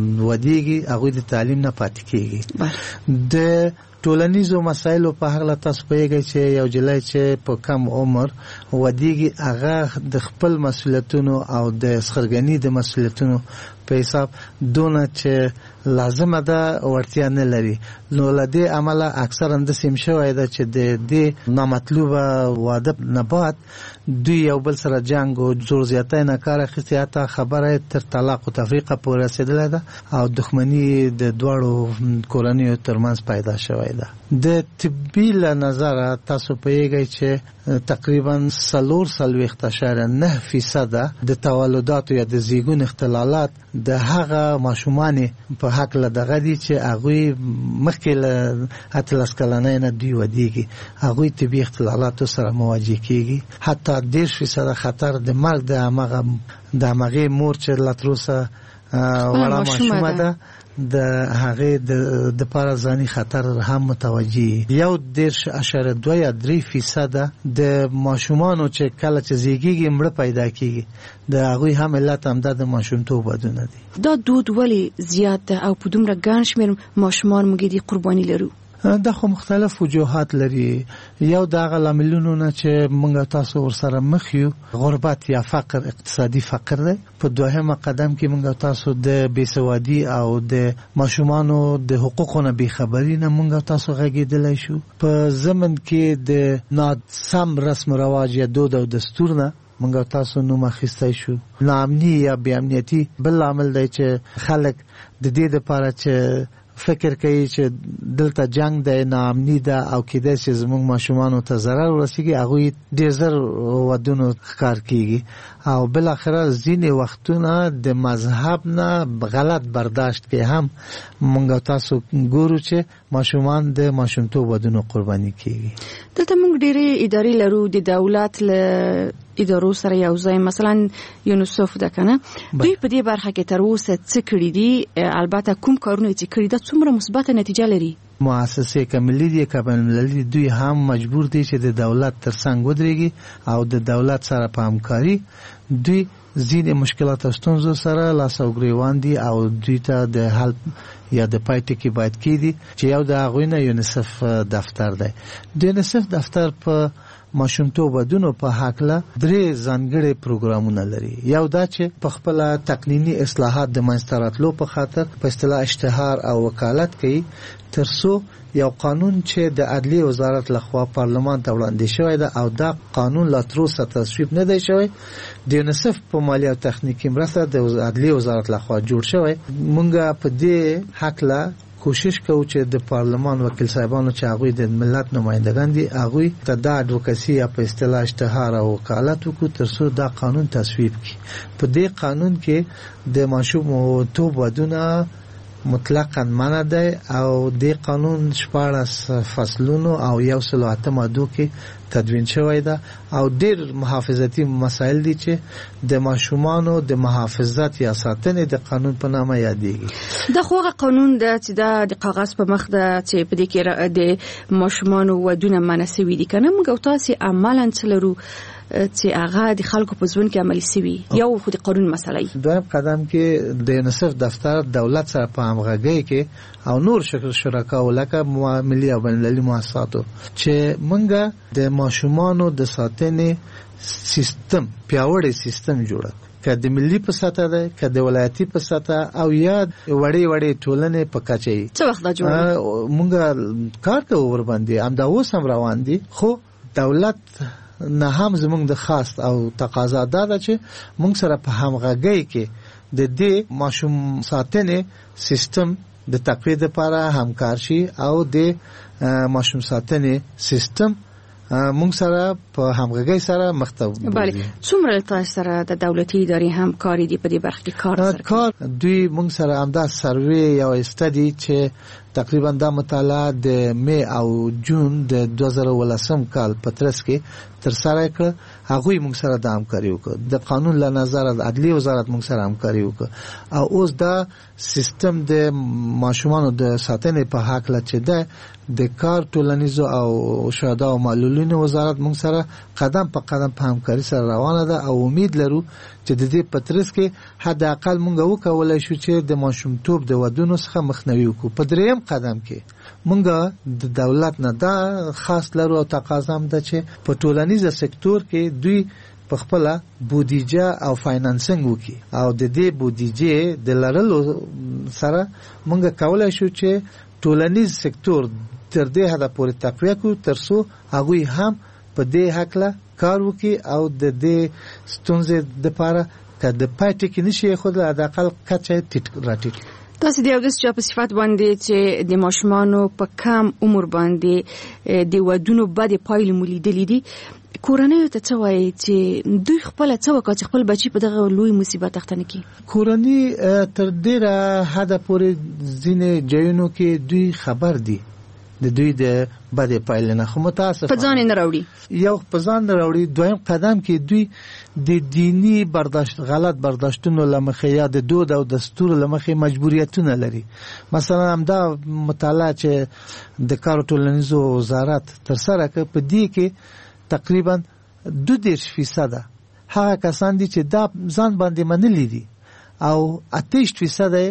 ودیږي هغوی د تعلیم نه پاتې کیږي. د ټولنیزو مسایلو په هغه تاسو پوهیږئ چې یو جلای چې په کم عمر ودیږي هغه د خپل مسؤلیتونو او د سخرګنی د مسؤلیتونو په حساب دونه چې لازمه ده ورتیا نه لري. نو له دې عمله اکثرا داسې هم شوی ده چې د دې نامطلوبه واده نه بعد دوی یو بل سره جنګ او زور زیاتی نه کار اخیستي، حتی خبره تر طلاق او تفریقه پورې رسېدلی ده او دښمني د دواړو کورنیو ترمنځ پیدا شوی ده. د طبي له نظره تاسو پوهیږئ چې تقریبا څلور څلوېښت اعشاریه نه فیصده د تولداتو یا د زیږون اختلالات د هغه ماشومانې په هکله دغه دي چې هغوی مخکې له اتلس کلنۍ نه دوی ودیږي، هغوی طبي اختلالاتو سره مواجه کیږي. حتی دېرش فیصده خطر د مرګ د همغه د همغې مور چې لا تر اوسه وړه ماشومه ده د هغې د پاره ځاني خطر هم متوجه. یو دېرش اعشاریه دوه یا درې فیصده د ماشومانو چې کله چې زیږیږي مړه پیدا کیږي، د هغوی هم علت همدا د ماشومتوب ودونه دي. دا دود ولې زیات ده او په دومره ګڼ شمېر ماشومان موږ دې قرباني لرو؟ دا خو مختلف وجوهات لري. یو د هغه لاملونو نه چې موږ تاسو ورسره مخ یو غربت یا فقر، اقتصادي فقر دی. په دوهمه قدم کې موږ تاسو د بېسوادي او د ماشومانو د حقوقو نه بېخبري نه موږ تاسو غږېدلی شو. په ضمن کې د ناسم رسم رواج یا دود او دستور نه موږ تاسو نوم اخیستی شو. ناامني یا بې امنیتي بل عامل دی چې خلک د دې دپاره چې فکر کوي چې دلته جنگ دی، ناامني ده او کېدای شي زموږ ماشومانو ته ضرر ورسیږي، هغوی ډېر زر ودونو ښکار کېږي. او بالاخره ځینې وختونه د مذهب نه غلط برداشت کې هم موږ تاسو ګورو چې ماشومان د ماشومتوب ودونو قرباني کېږي. دلته موږ ډېرې ادارې لرو د دولت له ادارو سره یو ځای، مثلا یونیسف ده کنه، دوی په دې برخه کې تر اوسه څه کړي دي؟ البته کوم کارونه چې کړي ده څومره مثبته نتیجه لري؟ مؤسسې که ملي دي که بین‌المللي، دوی هم مجبور دي چې د دولت تر څنګ ودرېږي او د دولت سره په همکاري دوی ځینې مشکلات او ستونزو سره لاس او ګرېوان دي او دوی ته د حل یا د پای ټکي باید کېدي چې یو د هغوی نه یونیسف دفتر دی. د یونیسف دفتر په ماشومتوب ودونو په حقله درې ځانګړي پروګرامونه لري. یو دا چې په خپل تقنینی اصلاحات د منستراتلو په خاطر په اصطلاح اشتهار او وکالت کوي ترڅو یو قانون چې د عدلیه وزارت لخوا پارلمان ته وړاندې شوی ده او دا قانون لا تر اوسه تصویب نه دی شوی د یونیسف په مالی او تخنیکی مرسته د عدلیه وزارت لخوا جوړ شوی. مونږه په دې حقله کوشش کوو چې د پارلمان وکیل صاحبانو چې هغوی د ملت نمایندگان دي هغوی ته دا اډوکاسي یا په اصطلاح اشتهار او وکالت وکړو ترڅو دا قانون تصویب کړي. په دې قانون کې د ماشومتوب ودونه مطلقاً منع دی او د قانون شپاړس فصلونو او یو سل او اته مادو کې تدوین شوی ده او ډېر محافظتي مسایل دي چې د ماشومانو د محافظت یا ساتنې د قانون په نامه یادېږي. دا خو هغه قانون ده چې د کاغذ په مخ ده چې په دې کې د ماشومانو ودونه منع شوي دي کنه. موږ تاسو عملاً څه لرو چې هغه د خلکو په ژوند کې عملي شوي یو خو د قانون مسله ای. دویم قدم کې د یونیسف دفتر دولت سره په همغږۍ کې او نور شرکاو لکه ملي او بین‌المللي مؤسساتو چې مونږه د ماشومانو د ساتنې سیستم پیاوړی سیستم جوړ که د ملي په سطح ده که د ولایتي په سطح او یا وړې وړې ټولنې په کچه یې څه وخت دا جوړ مونږه کار کوو ور باندې همدا اوس هم روان دي. خو دولت نه هم زمونږ د خاص او تقاضا ده چې مونږ سره په همغږۍ کې د دې ماشوم ساتنې سیستم د تقویت لپاره همکار شي او د ماشوم ساتنې سیستم مونږ سره په همغږۍ سره مخ ته وځي. بله څومره تاسو سره د دولتي ادارې همکاري دی په دې برخه کې کار سره کار دوی مونږ سره همدا سروې یا استادي چې تقریبا دا مطالعه د می او جون د دوه زره ولسم کال په ترڅ کې تر سره کړ. هغه موږ سره د همکاري وکړه د قانون له نظر د عدلیه وزارت موږ سره همکاري وکړه او اوس دا سیستم د ماشومانو د ساتنې په حق لا چې ده د کار ټولنیزو او شهدا او معلولینو وزارت موږ سره قدم په قدم په همکاري سره روانه ده او امید لرو چې د دې په ترڅ کې حد اقل موږ وکولای شو چې د ماشومتوب د ودونو څخه مخنیوي وکړو. په دریم قدم کې موږ د دولت نه دا خاص لرو او تقاضا هم ده چې په ټولنیز سکتور کې دوی په خپل بودیجه او فاینانسینګ وکړي او د دې بودیجه د لرلو سره موږ کولای شو چې ټولنیز سکتور تر دې حد پورې تقویه کړو ترڅو هغوی هم په دې حقله کار وکړي او د دې ستونزې لپاره که د پاتې کې نشي خو د اقل کچه ټیټ راټیټ. تاسو د یو د چا په صفات باندې چې د ماشومانو په کم عمر باندې د ودونو بد پایلې مولیدلې دي کورنۍ ته څه وایي چې دوی خپل څه وکړي چې خپل بچي په دغه لوی مصیبت اخته نه کړي؟ کورنۍ تر ډیره حد پورې ځینې ځایونو کې دوی خبر دي د دوی د بد پایلې نه خو متاسف په ځان نه راوړي. یو په ځان نه راوړي. دویم قدم کې دوی د دینی برداشت غلط برداشتونو لمخې یا د دود او دستور لمخې مجبوریتونه لري. مثلا همدا مطالعه چې د کار ټولنیزو وزارت تر سره کوي په دې کې تقریبا دو دېرش فیصده هغه کسان دي چې دا ځان باندې منلي دي او اتهشت فیصده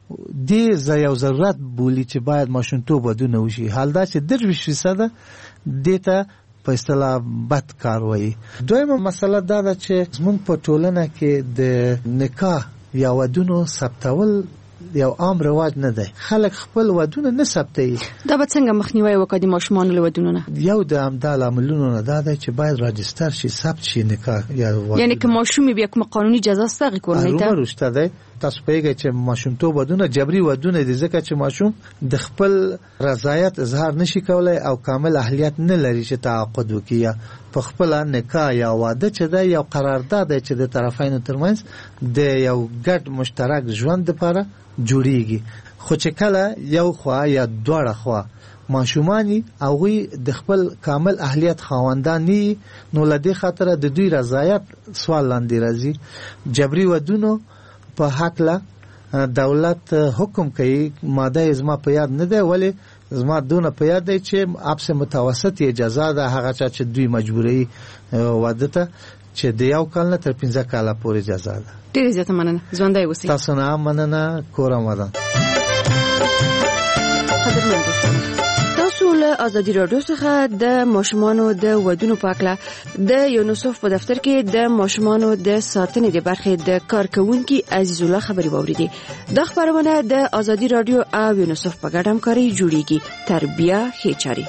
دې ز یو ضرورت بولی چې باید ماشومتوب ودونه وشي. حال دا چې درویشت فیصده دیتا په اصطلاح بد کار وایي. دویمه مسله دا ده چې زموږ په ټولنه کې د نکاح یا ودونو ثبتول یو عام رواج نه دی. خلک خپل ودونه نه ثبتوي. دا به څنګه مخنیوي وکړي د ماشومانو له ودونو نه؟ یو د همدا لاملونو نه دا دی چې باید راجستر شي ثبت شي نکاح یا ودونه. یعنی که ماشوم بیا کوم قانوني اجازه ستغی کورنۍ ته روشته دی. تاسو پیګه چې ماشومتوب ودونه جبري ودونه دي ځکه چې ماشوم د خپل رضایت اظهار نشي کولای او کامل اهلیت نه لري چې تعاقد وکړي یا په خپل نکاح یا واده چې دا یو قرارداد دی چې د طرفینو ترمنځ د یو ګډ مشترک ژوند لپاره جوړیږي. خو چې کله یو خوا یا دواړه خوا ماشومانی هغوی د خپل کامل اهلیت خاوندان ني نو لدې خاطر د دوی رضایت سوال لاندې راځي. جبري ودونو په حق لا دولت حکم کوي. ماده ازما په یاد نه ده ولی زما دونه په یاد دی چې اپس متوسط اجازه ده هغه چا چې دوی مجبوري واده ته چې د یو کال نه تر پنځه کاله پورې اجازه ده. ډېر زیاته مننه. ژوندی اوسئ. تاسو نه مننه. کورم ودان. قدرمن دوستان، تاسو تاسو له ازادي رادیو څخه د ماشومانو د ودونو په اړه د یونیسف په دفتر کې د ماشومانو د ساتنې د برخې د کارکونکو عزیز الله خبري واوریدي. د خبرونه د ازادي رادیو او یونیسف په ګډه همکاري جوړیږي. تربیه هیچاري.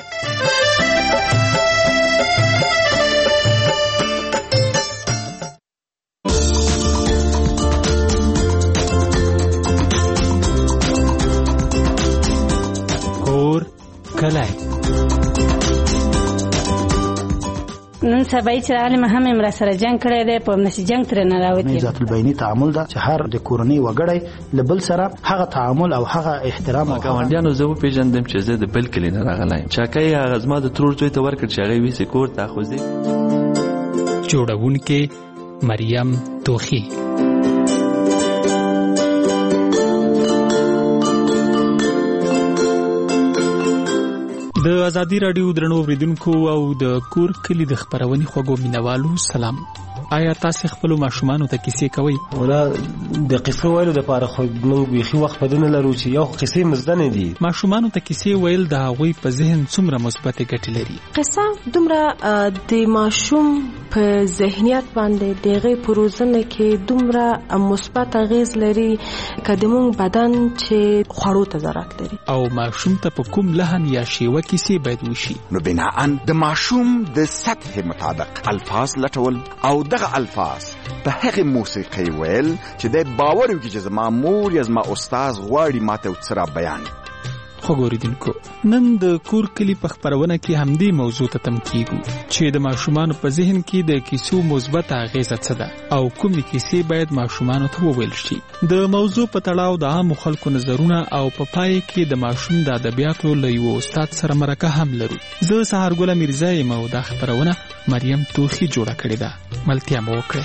کور کلای نن سبا چې عالم هم امر سره جنگ کړی دی په نشي جنگ تر نه راوتی. ذات البینی تعامل دا چې هر د کورنۍ وګړی لبل سره هغه تعامل او هغه احترام او ګاونډیانو زه په پیژندم چې زه د بل کلی نه راغلایم. چاکای هغه زما د ترور زوی ته ورکړ چې هغه وی سکور تاخذي. جوړونکې مریم توخی. د ازادي رادیو درنو اوریدونکو او د کور کلی د خبرونې خوګو مینوالو سلام. آیا تاسو خپل ماشومان ته کیسې کوي؟ ولا د قصو ویلو د پاره خو موږ بيخي وخت بدن لرو چې یو قصې مزدنه دي. ماشومان ته کیسې ویل د هغوی په ذهن څومره مثبت ګټه لري. قصه دومره د ماشوم په ذهنیت باندې دغه پروزنه کې دومره مثبت اغیز لري کدمون بدن چې خوړو ته ضرورت لري. او ماشوم ته په کوم لهن یا شیوه کیسې باید وشي؟ نو بناء د ماشوم د سطح مطابق الفاظ لټول او دغه الفاظ په هغه موسیقي ویل چې د باور وکړي چې زما مور یا زما استاد غواړي ماته وڅرا بیان. خو ګوریدونکو نن د کور کلی په خبرونه کې هم دې موضوع ته تم کیږو چې د ماشومان په ذهن کې د کیسو مثبت اغیزه څه ده او کومې کیسې باید ماشومان ته وویل شي. د موضوع په تړاو د عام خلکو نظرونه او په پای کې د ماشوم د ادبیاتو له یو استاد سره مرکه هم لرو. زه سهارګل میرزا یم او د خبرونه مریم توخی جوړه کړې ده. ملتیا مو وکړه.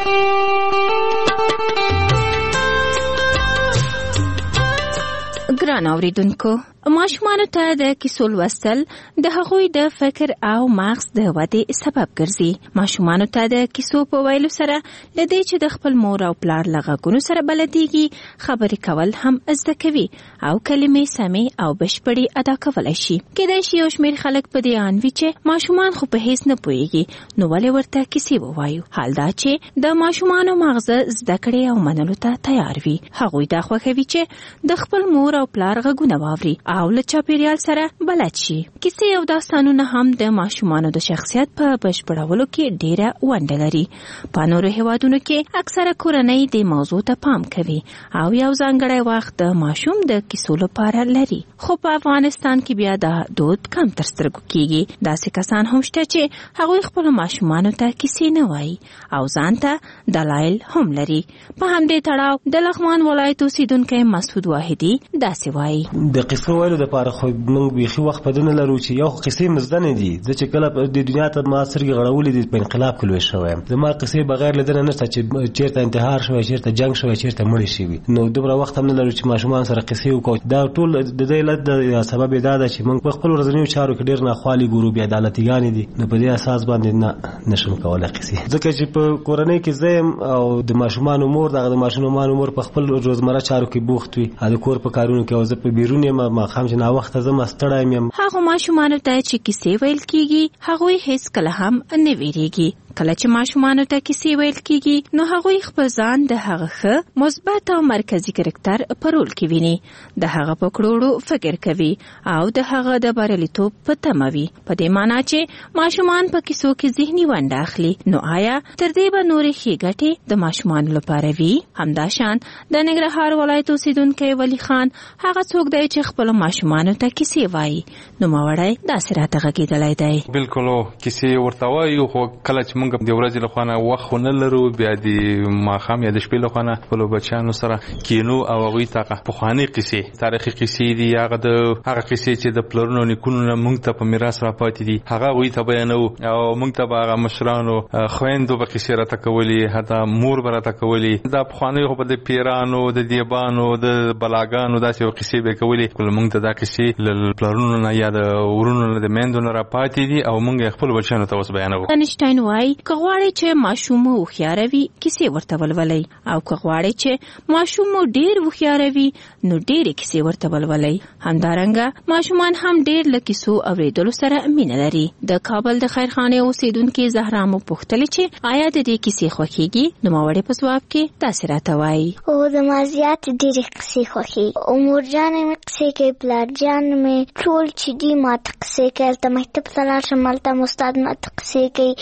ګران اوریدونکو، ماشومانو ته د کیسو لوستل د هغوی د فکر او مغز د ودې سبب ګرځي. ماشومانو ته د کیسو په ویلو سره لدې چې د خپل مور او پلار لغږونو سره بلديږي، خبرې کول هم زده کوي او کلمې سمې او بشپړې ادا کولای شي. کېدای شي یو شمېر خلک په دې ان وي چې ماشومان خو په هیڅ نه پوهیږي، نو ولې ورته کیسې ووایو؟ حال دا چې د ماشومانو مغز زده کړې او منلو ته تیار وي. هغوی دا خوښوي چې د خپل مور او پلار غږونه واوري او له چاپیریال سره بلد شي. کیسې او داستانونه هم د ماشومانو د شخصیت په بشپړولو کې ډیره ونډه لري. په نورو هیوادونو کې اکثره کورنۍ د موضوع ته پام کوي او یو ځانګړی وخت د ماشوم د کیسو لپاره لري. خو په افغانستان کې بیا دا دود کم تر سترګو کیږي. داسې کسان هم شته چې هغوی خپل ماشومانو ته کیسې نه وایي او ځان ته دلایل هم لري. په همدې تړاو د لغمان ولایت اوسیدونکی مسعود واحدي داسې وایي: د قصو ویلو د پاره خو موږ بيخي وخت بدن لرو چې یو قصې مزدنه دي. زه چې کله د دنیا ته ما سرګي غړولې دي په انقلاب کې لوي شوم. زما قصې بغیر لیدنه نشته چې چیرته انتحار شوی، چیرته جنگ شوی، چیرته مړ شي. نو دومره وخت هم نه لرو چې ماشومان سره قصې وکړو. دا ټول د دې لد د سبب دا ده چې موږ په خپل ورځنیو چارو کې ډیر نه خالي ګورو، بیا عدالتيګان دي. نو په دې اساس باندې نه نشم کولای قصې. ځکه چې په کورنۍ کې زم او د ماشومان مور دغه د ماشومان مور په خپل روزمره چارو کې بوخت وي، د کور په کارونو کې او زه په بیرون یم ما خام چې نا وخت زم استړایم یم. هغه ماشومان ته چې کیسې ویل کیږي هغوی هیڅ کله هم نه ویریږي. کله چې ماشومان ته کیسې ویل کیږي نو هغوی خپل ځان د هغه ښه مثبت او مرکزی کرکټر په رول کې ویني. د هغه په کړوړو فکر کوي او د هغه د بریالیتوب په تمه وي. په دې معنی چې ماشومان په کیسو کې ذهني ونډه اخلي. نو آیا تر دې به نورې ښې ګټې د ماشومان لپاره وي؟ همداشان د ننګرهار ولایت اوسیدونکی ولی خان هغه څوک دی چې خپل ماشومان ته کیسې وایي. نو ماوړی داسې راته غږېدلی دی. بالکل کیسې ورته وایو، خو کله چې موږ د ورځې لخوا وخت نه لرو، بیا د ماښام یا د شپې لخوا خپلو بچیانو سره کینو او هغوی ته پخوانۍ قصې، تاریخي قصې دي، هغه د هغه قصې چې د پلرونو نیکونو نه موږ ته په میراث راپاتې دي، هغه هغوی ته بیانو او موږ ته به هغه مشرانو خویندو به قصې راته کولې، حتی مور به راته کولې. دا پخوانۍ خو به د پیرانو، د دیبانو، د بلاګانو داسې قصې به کولې. کله موږ ته دا قصې له پلرونو نه یا د ورونو نه د میندو نه راپاتې دي او موږ خپل بچیانو ته اوس بیانوو. انشټاین وایي که غواړئ چې ماشوم مو هوښیار وي کیسې ورته ولولئ او که غواړئ چې ماشوم مو ډېر هوښیار وي نو ډېرې کیسې ورته ولولئ. همدارنګه ماشومان هم ډېر له کیسو اورېدلو سره مینه لري. د کابل د خیرخانې اوسیدونکې زهرا مو پوښتلې چې آیا د دې کیسې خوښېږي؟ نوموړې په ځواب کې داسې راته وایي: او زما زیاتې ډېرې قصې خوښېږي. او مورجانې مې قصې کوي، پلارجان مې ټول چې دي ماته قصې کوي. هلته مکتب ته لاړ شم هلته م استاد ماته قصې کوي.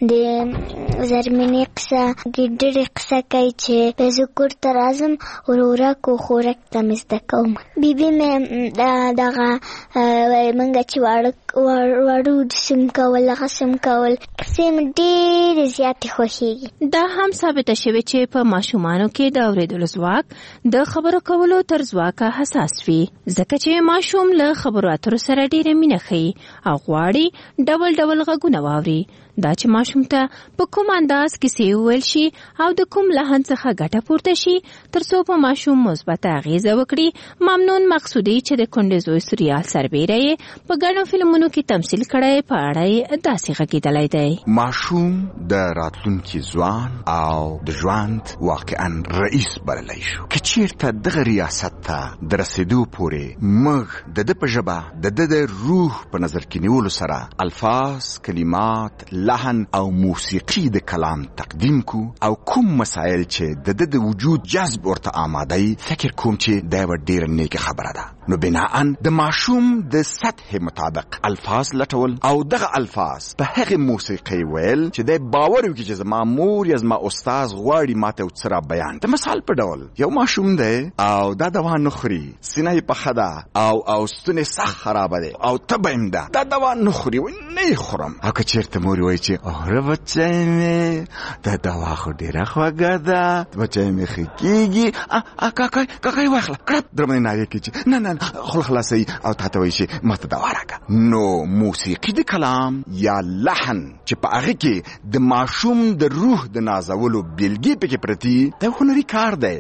د زرمینې قصه ګیدړې قصه کوي چې به زه کور ته راځم ورورک و خورک ته مې زده کوم. بیبي مې دغه موږ چې واړه جسم کول هغه سم کول قصې مې ډېرې زیاتې خوښېږي. دا هم ثابته شوې چې په ماشومانو کې د اورېدلو ځواک د خبرو کولو تر ځواکه حساس وي، ځکه چې ماشوم له خبرو اترو سره ډېره مینه ښيي او غواړي ډول ډول غږونه واوري. دا چې ماشوم ته په کوم انداز کیسې وویل شي او د کوم لحن څخه ګټه پورته شي ترڅو په ماشوم مثبته اغیزه وکړي. ممنون مقصودي چې د کونډې زوی سریال سربیره یې په ګڼو فلمونو کې تمثیل کړی په اړه یې داسې غږېدلی دی: ماشوم د راتلونکي ځوان او د ژوند واقعا رئیس بللی شو. که چیرته دغه ریاست ته د رسېدو پورې موږ د ده په ژبه د ده د روح په نظر کې نیولو سره الفاظ، کلمات، لحن او موسیقي د کلام تقدیم کو او کوم مسائل چې د د وجود جذب ورته آماده ای، فکر کوم چې دا یوه ډېره نیکه خبره ده. نو بناءً د ماشوم د سطح مطابق الفاظ لټول او دغه الفاظ په هغې موسیقۍ ویل چې دی باور وکړي چې زما مور یا زما استاذ غواړي ماته یو څه را بیان. د مثال په ډول یو ماشوم دی او دا دوا نه خوري، سینه یې پخه ده او او ستونې سخت خرابه دی او تبه یې ده، دا دوا نه خوري، نه یې خورم. او که چېرته مور وایي چې اوره بچی مې دا دوا خو ډېره خوږه ده، بچی مې ښه کېږي، کاکای کاکای واخله کړپ در باندې نارې کوي چې نه نه خوله خلاصوي او تا ته وایي چې ماته دوا راکړه. نو موسیقي د کلام یا لحن چې په هغې کې د ماشوم د روح د نازولو بیلګې پکې پرتي، دا هنري کار دی.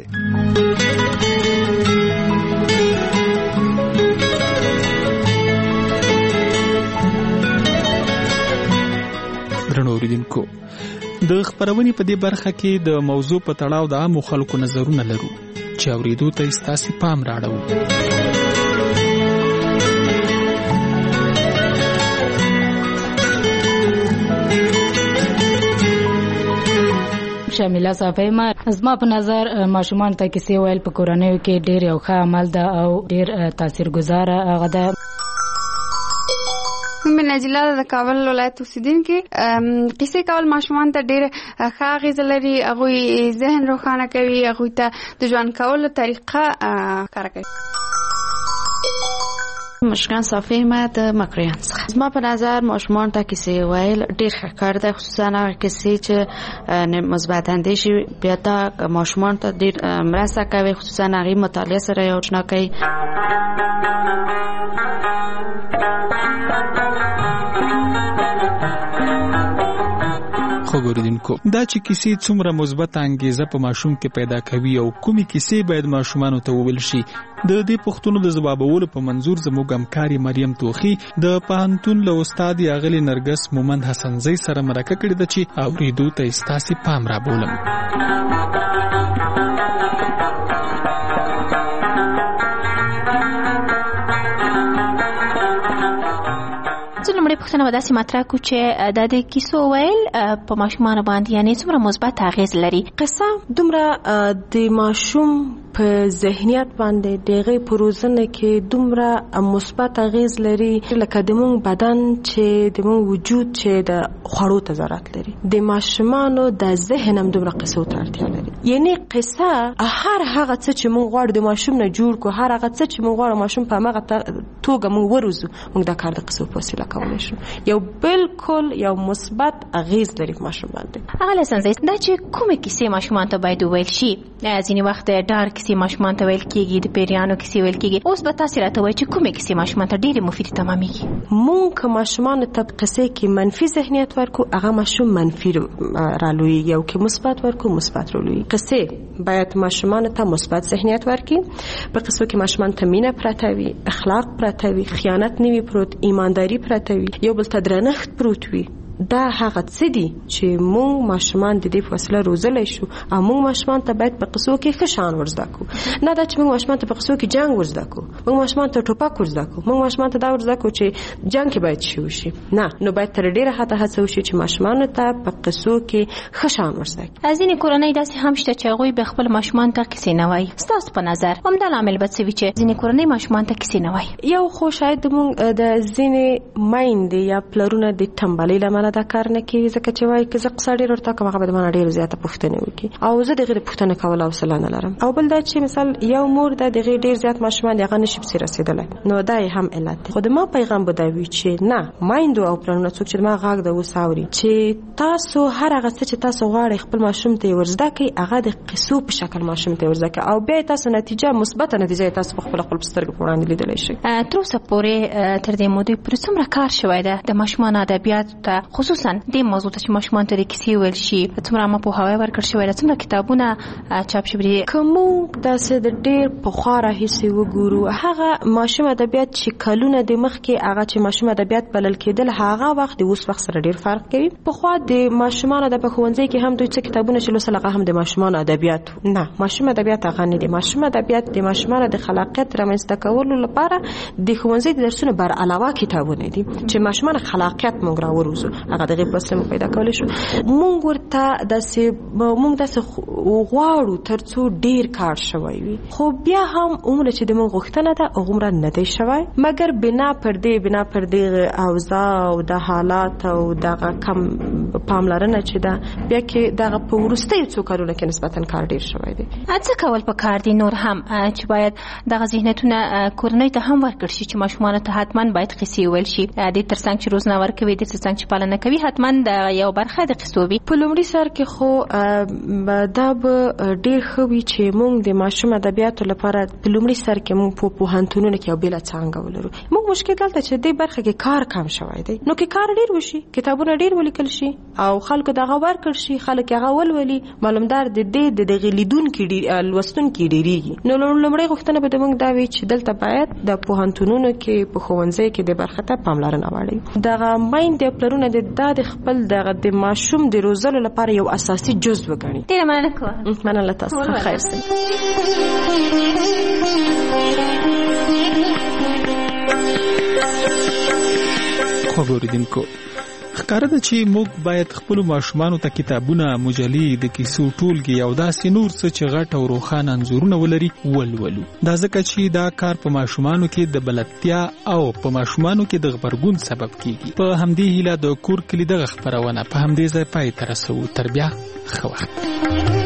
درنو اوریدونکو، د خپرونې په دې برخه کې د موضوع په تړاو د عامو خلکو نظرونه لرو چې اورېدو ته یې ستاسې پام راړو. شامله صافی ما زما په نظر ماشومان ته کیسې ویل په کورنیو کې ډېر یو ښه عمل ده او ډېر تاثیرګذاره هغه ده. مې نجله د کابل ولایت اوسیدونکې. قصې کول ماشومان ته ډېر ښه اغېزه لري، هغوی ذهن روښانه کوي، هغوی ته د ژوند کولو طریقه ښکاره کوي. مشکان صافی ما د مکریان څخه. زما په نظر ماشومان ته کیسې ویل ډېر ښه کار دی، خصوصا هغه کیسې چې مثبت اندیشې بیا دا ماشومان ته ډېر مرسته کوي، خصوصا هغې مطالعه سره یې آشنا کوي. خو ګوریدونکو، دا چې کیسې څومره مثبت انګیزه په ماشوم کې پیدا کوي او کومې کیسې باید ماشومانو ته وویل شي، د دې پوښتنو د ځوابولو په منظور زموږ همکارې مریم توخي د پوهنتون له استاد اغلې نرګس مومند حسنزۍ سره مرکه کړې ده چې اورېدو ته یې ستاسې پام رابولم. لومړی پوښتنه به داسې مطرح کړو چې دا د کیسو ویل په ماشومانو باندې یعنې څومره مثبت اغېز لري؟ قصه دومره د ماشوم په ذهنیت باندې د هغې په روزنه کې دومره مثبت اغېز لري لکه د مونږ بدن چې د مونږ وجود چې د خوړو ته ضرورت لري. د ماشومانو د ذهن هم دومره قصو ته اړتیا لري. یعنې قصه هر هغه څه چې مونږ غواړو د ماشوم نه جوړ کړو، هر هغه څه چې مونږ غواړو ماشوم په همغه توګه مونږ وروزو، مونږ دا کار د قصو په وسیله کولی شو. یو بالکل یو مثبت اغېز لري په ماشوم باندې. هغه لسنځي دا چې کومې کیسې ماشومان ته باید وویل شي؟ ځینې وخت ډار کیسې ماشومان ته ویل کېږي، د پیریانو کیسې ویل کېږي. اوس به تاسې راته وایئ چې کومې کیسې ماشومان ته ډېرې مفیدې تمامېږي؟ مونږ که ماشومانو ته قصې کې منفي ذهنیت ورکړو، هغه ماشوم منفي رالویږي، او که مثبت ورکړو مثبت رالویږي. قصې باید ماشومانو ته مثبت ذهنیت ورکړي. په قصو کې ماشومان ته مینه پرته وي، اخلاق پرته وي، خیانت نه وي پروت، ایمانداري پرته وي، یو بل ته درنښت پروت وي. دا هغه څه دي چې موږ ماشومان د دې په وسیله روزلی شو او موږ ماشومان ته باید په قصو کې ښه شان ورزده کړو. نه دا چې موږ ماشومان ته په قصو کې جنګ ورزده کړو، موږ ماشومان ته ټوپک ورزده کړو، موږ ماشومان ته دا ورزده کړو چې جنګ کې باید شي وشي. نه، نو باید تر ډیره حتی هڅه وشي چې ماشومان ته په قصو کې ښه شان ورزده کړي. ځینې کورنۍ داسې هم شته چې هغوی به خپل ماشومان ته کیسې نه وایي. ستاسو په نظر همدا لامل به څه وي چې ځینې کورنۍ ماشومان ته کیسې نه وایي؟ یو خو شاید موږ د ځینې میندې یا پلرونه د ټمبلۍ له امله دا کار نه کوي، ځکه چې وایي که زه قصه ډېر ورته کوم هغه به د مانه ډېرې زیاته پوښتنې وکړي او زه د هغې د پوښتنه کولو حوصله نه لرم. او بل دا چې مثال یو مور ده د هغې ډېر زیات ماشومان دي هغه نشي پسې رسېدلی، نو دا یې هم علت دی. خو د ما پیغام به دا وي چې نه، میندو او پلرونه څوک چې د ما غږ د اوس اوري چې تاسو هر هغه څه چې تاسو غواړئ خپل ماشوم ته یې ورزده کړئ، هغه د قصو په شکل ماشوم ته ورزده کړئ او بیا تاسو نتیجه مثبته نتیجه تاسو په خپل خپل سترګو په وړاندې لیدلی شئ. تر اوسه پورې تر دې مودې پورې څومره کار شوی ده د ماشومانو ادبیاتو ته، خصوصا دې موضوع ته چې ماشومانو ته د کیسې ویل شي، څومره عامه پوهاوی ورکړل شوی ده، څومره کتابونه چاپ شوي دي؟ که موږ داسې د ډېر پخوا راهیسې وګورو، هغه ماشوم ادبیات چې کلونه د مخکې هغه چې ماشوم ادبیات بلل کېدل، هغه وخت د اوس وخت سره ډېر فرق کوي. پخوا د ماشومانو د په ښوونځي کې هم دوی څه کتابونه چې لوستل هغه هم د ماشومانو ادبیات نه، ماشوم ادبیات هغه نه دي. ماشوم ادبیات د ماشومانو د خلاقیت رامنځته کولو لپاره د ښوونځي د درسونو بر علاوه کتابونه دي چې ماشومان خلاقیت موږ راوروزو، هغه دغه وسیله موږ پیدا کولی شو. موږ ورته داسې موږ داسې غواړو ترڅو ډیر کار شوی وي، خو بیا هم عمره چې د موږ غوښتنه ده عمره نه دی شوی، مګر بنا پر دې بنا پر دې اوضاع او د حالات او دغه کم پاملرنه چې ده، بیا کې دغه په وروستیو څو کلونو کې نسبتا کار ډیر شوی دی. څه کول پکار دي نور هم چې باید دغه ذهنیتونه کورنۍ ته هم ورکړل شي چې ماشومانو ته حتما باید قصې ویل شي، د ترڅنګ چې روزنه ورکوي، د ترڅنګ چې پالنه کوي، حتما د یو برخه د قصو وي. په لومړي سر کې خو دا به ډیر ښه وي چې موږ د ماشوم ادبیاتو لپاره په لومړي سر کې موږ په پوهنتونونو کې یو بېله څانګه ولرو. موږ مشکل دلته چې دې برخه کې کار کم شوی دی، نو کې کار ډیر وشي، کتابونه ډیر ولیکل شي او خلکو دغه ورکړ شي، خلک هغه ولولي، معلومدار د دې د دغه لیدونکي لوستونکي ډیریږي. نو لومړی غوښتنه به موږ دا وي چې دلته باید د پوهنتونونو کې په ښوونځي کې د برخه ته پاملرنه واړوي. دغه میندې او پلرونه د خپل دغه د ماشوم د روزلو لپاره یو اساسي جزء وګڼي. ډیره مننه کوم. مننه تاسو. خیر سي. خو ګوریدونکو، ښکاره ده چې موږ باید خپلو ماشومانو ته کتابونه، مجلې، د کیسو ټولګې او داسې نور څه چې غټ او روښانه انځورونه ولري ولولو. دا ځکه چې دا کار په ماشومانو کې د بلدتیا او په ماشومانو کې د غبرګون سبب کیږي. په همدې هیله د کور کلي دغه خپرونه په همدې ځای پای ته رسوو. تر بیا ښه وخت.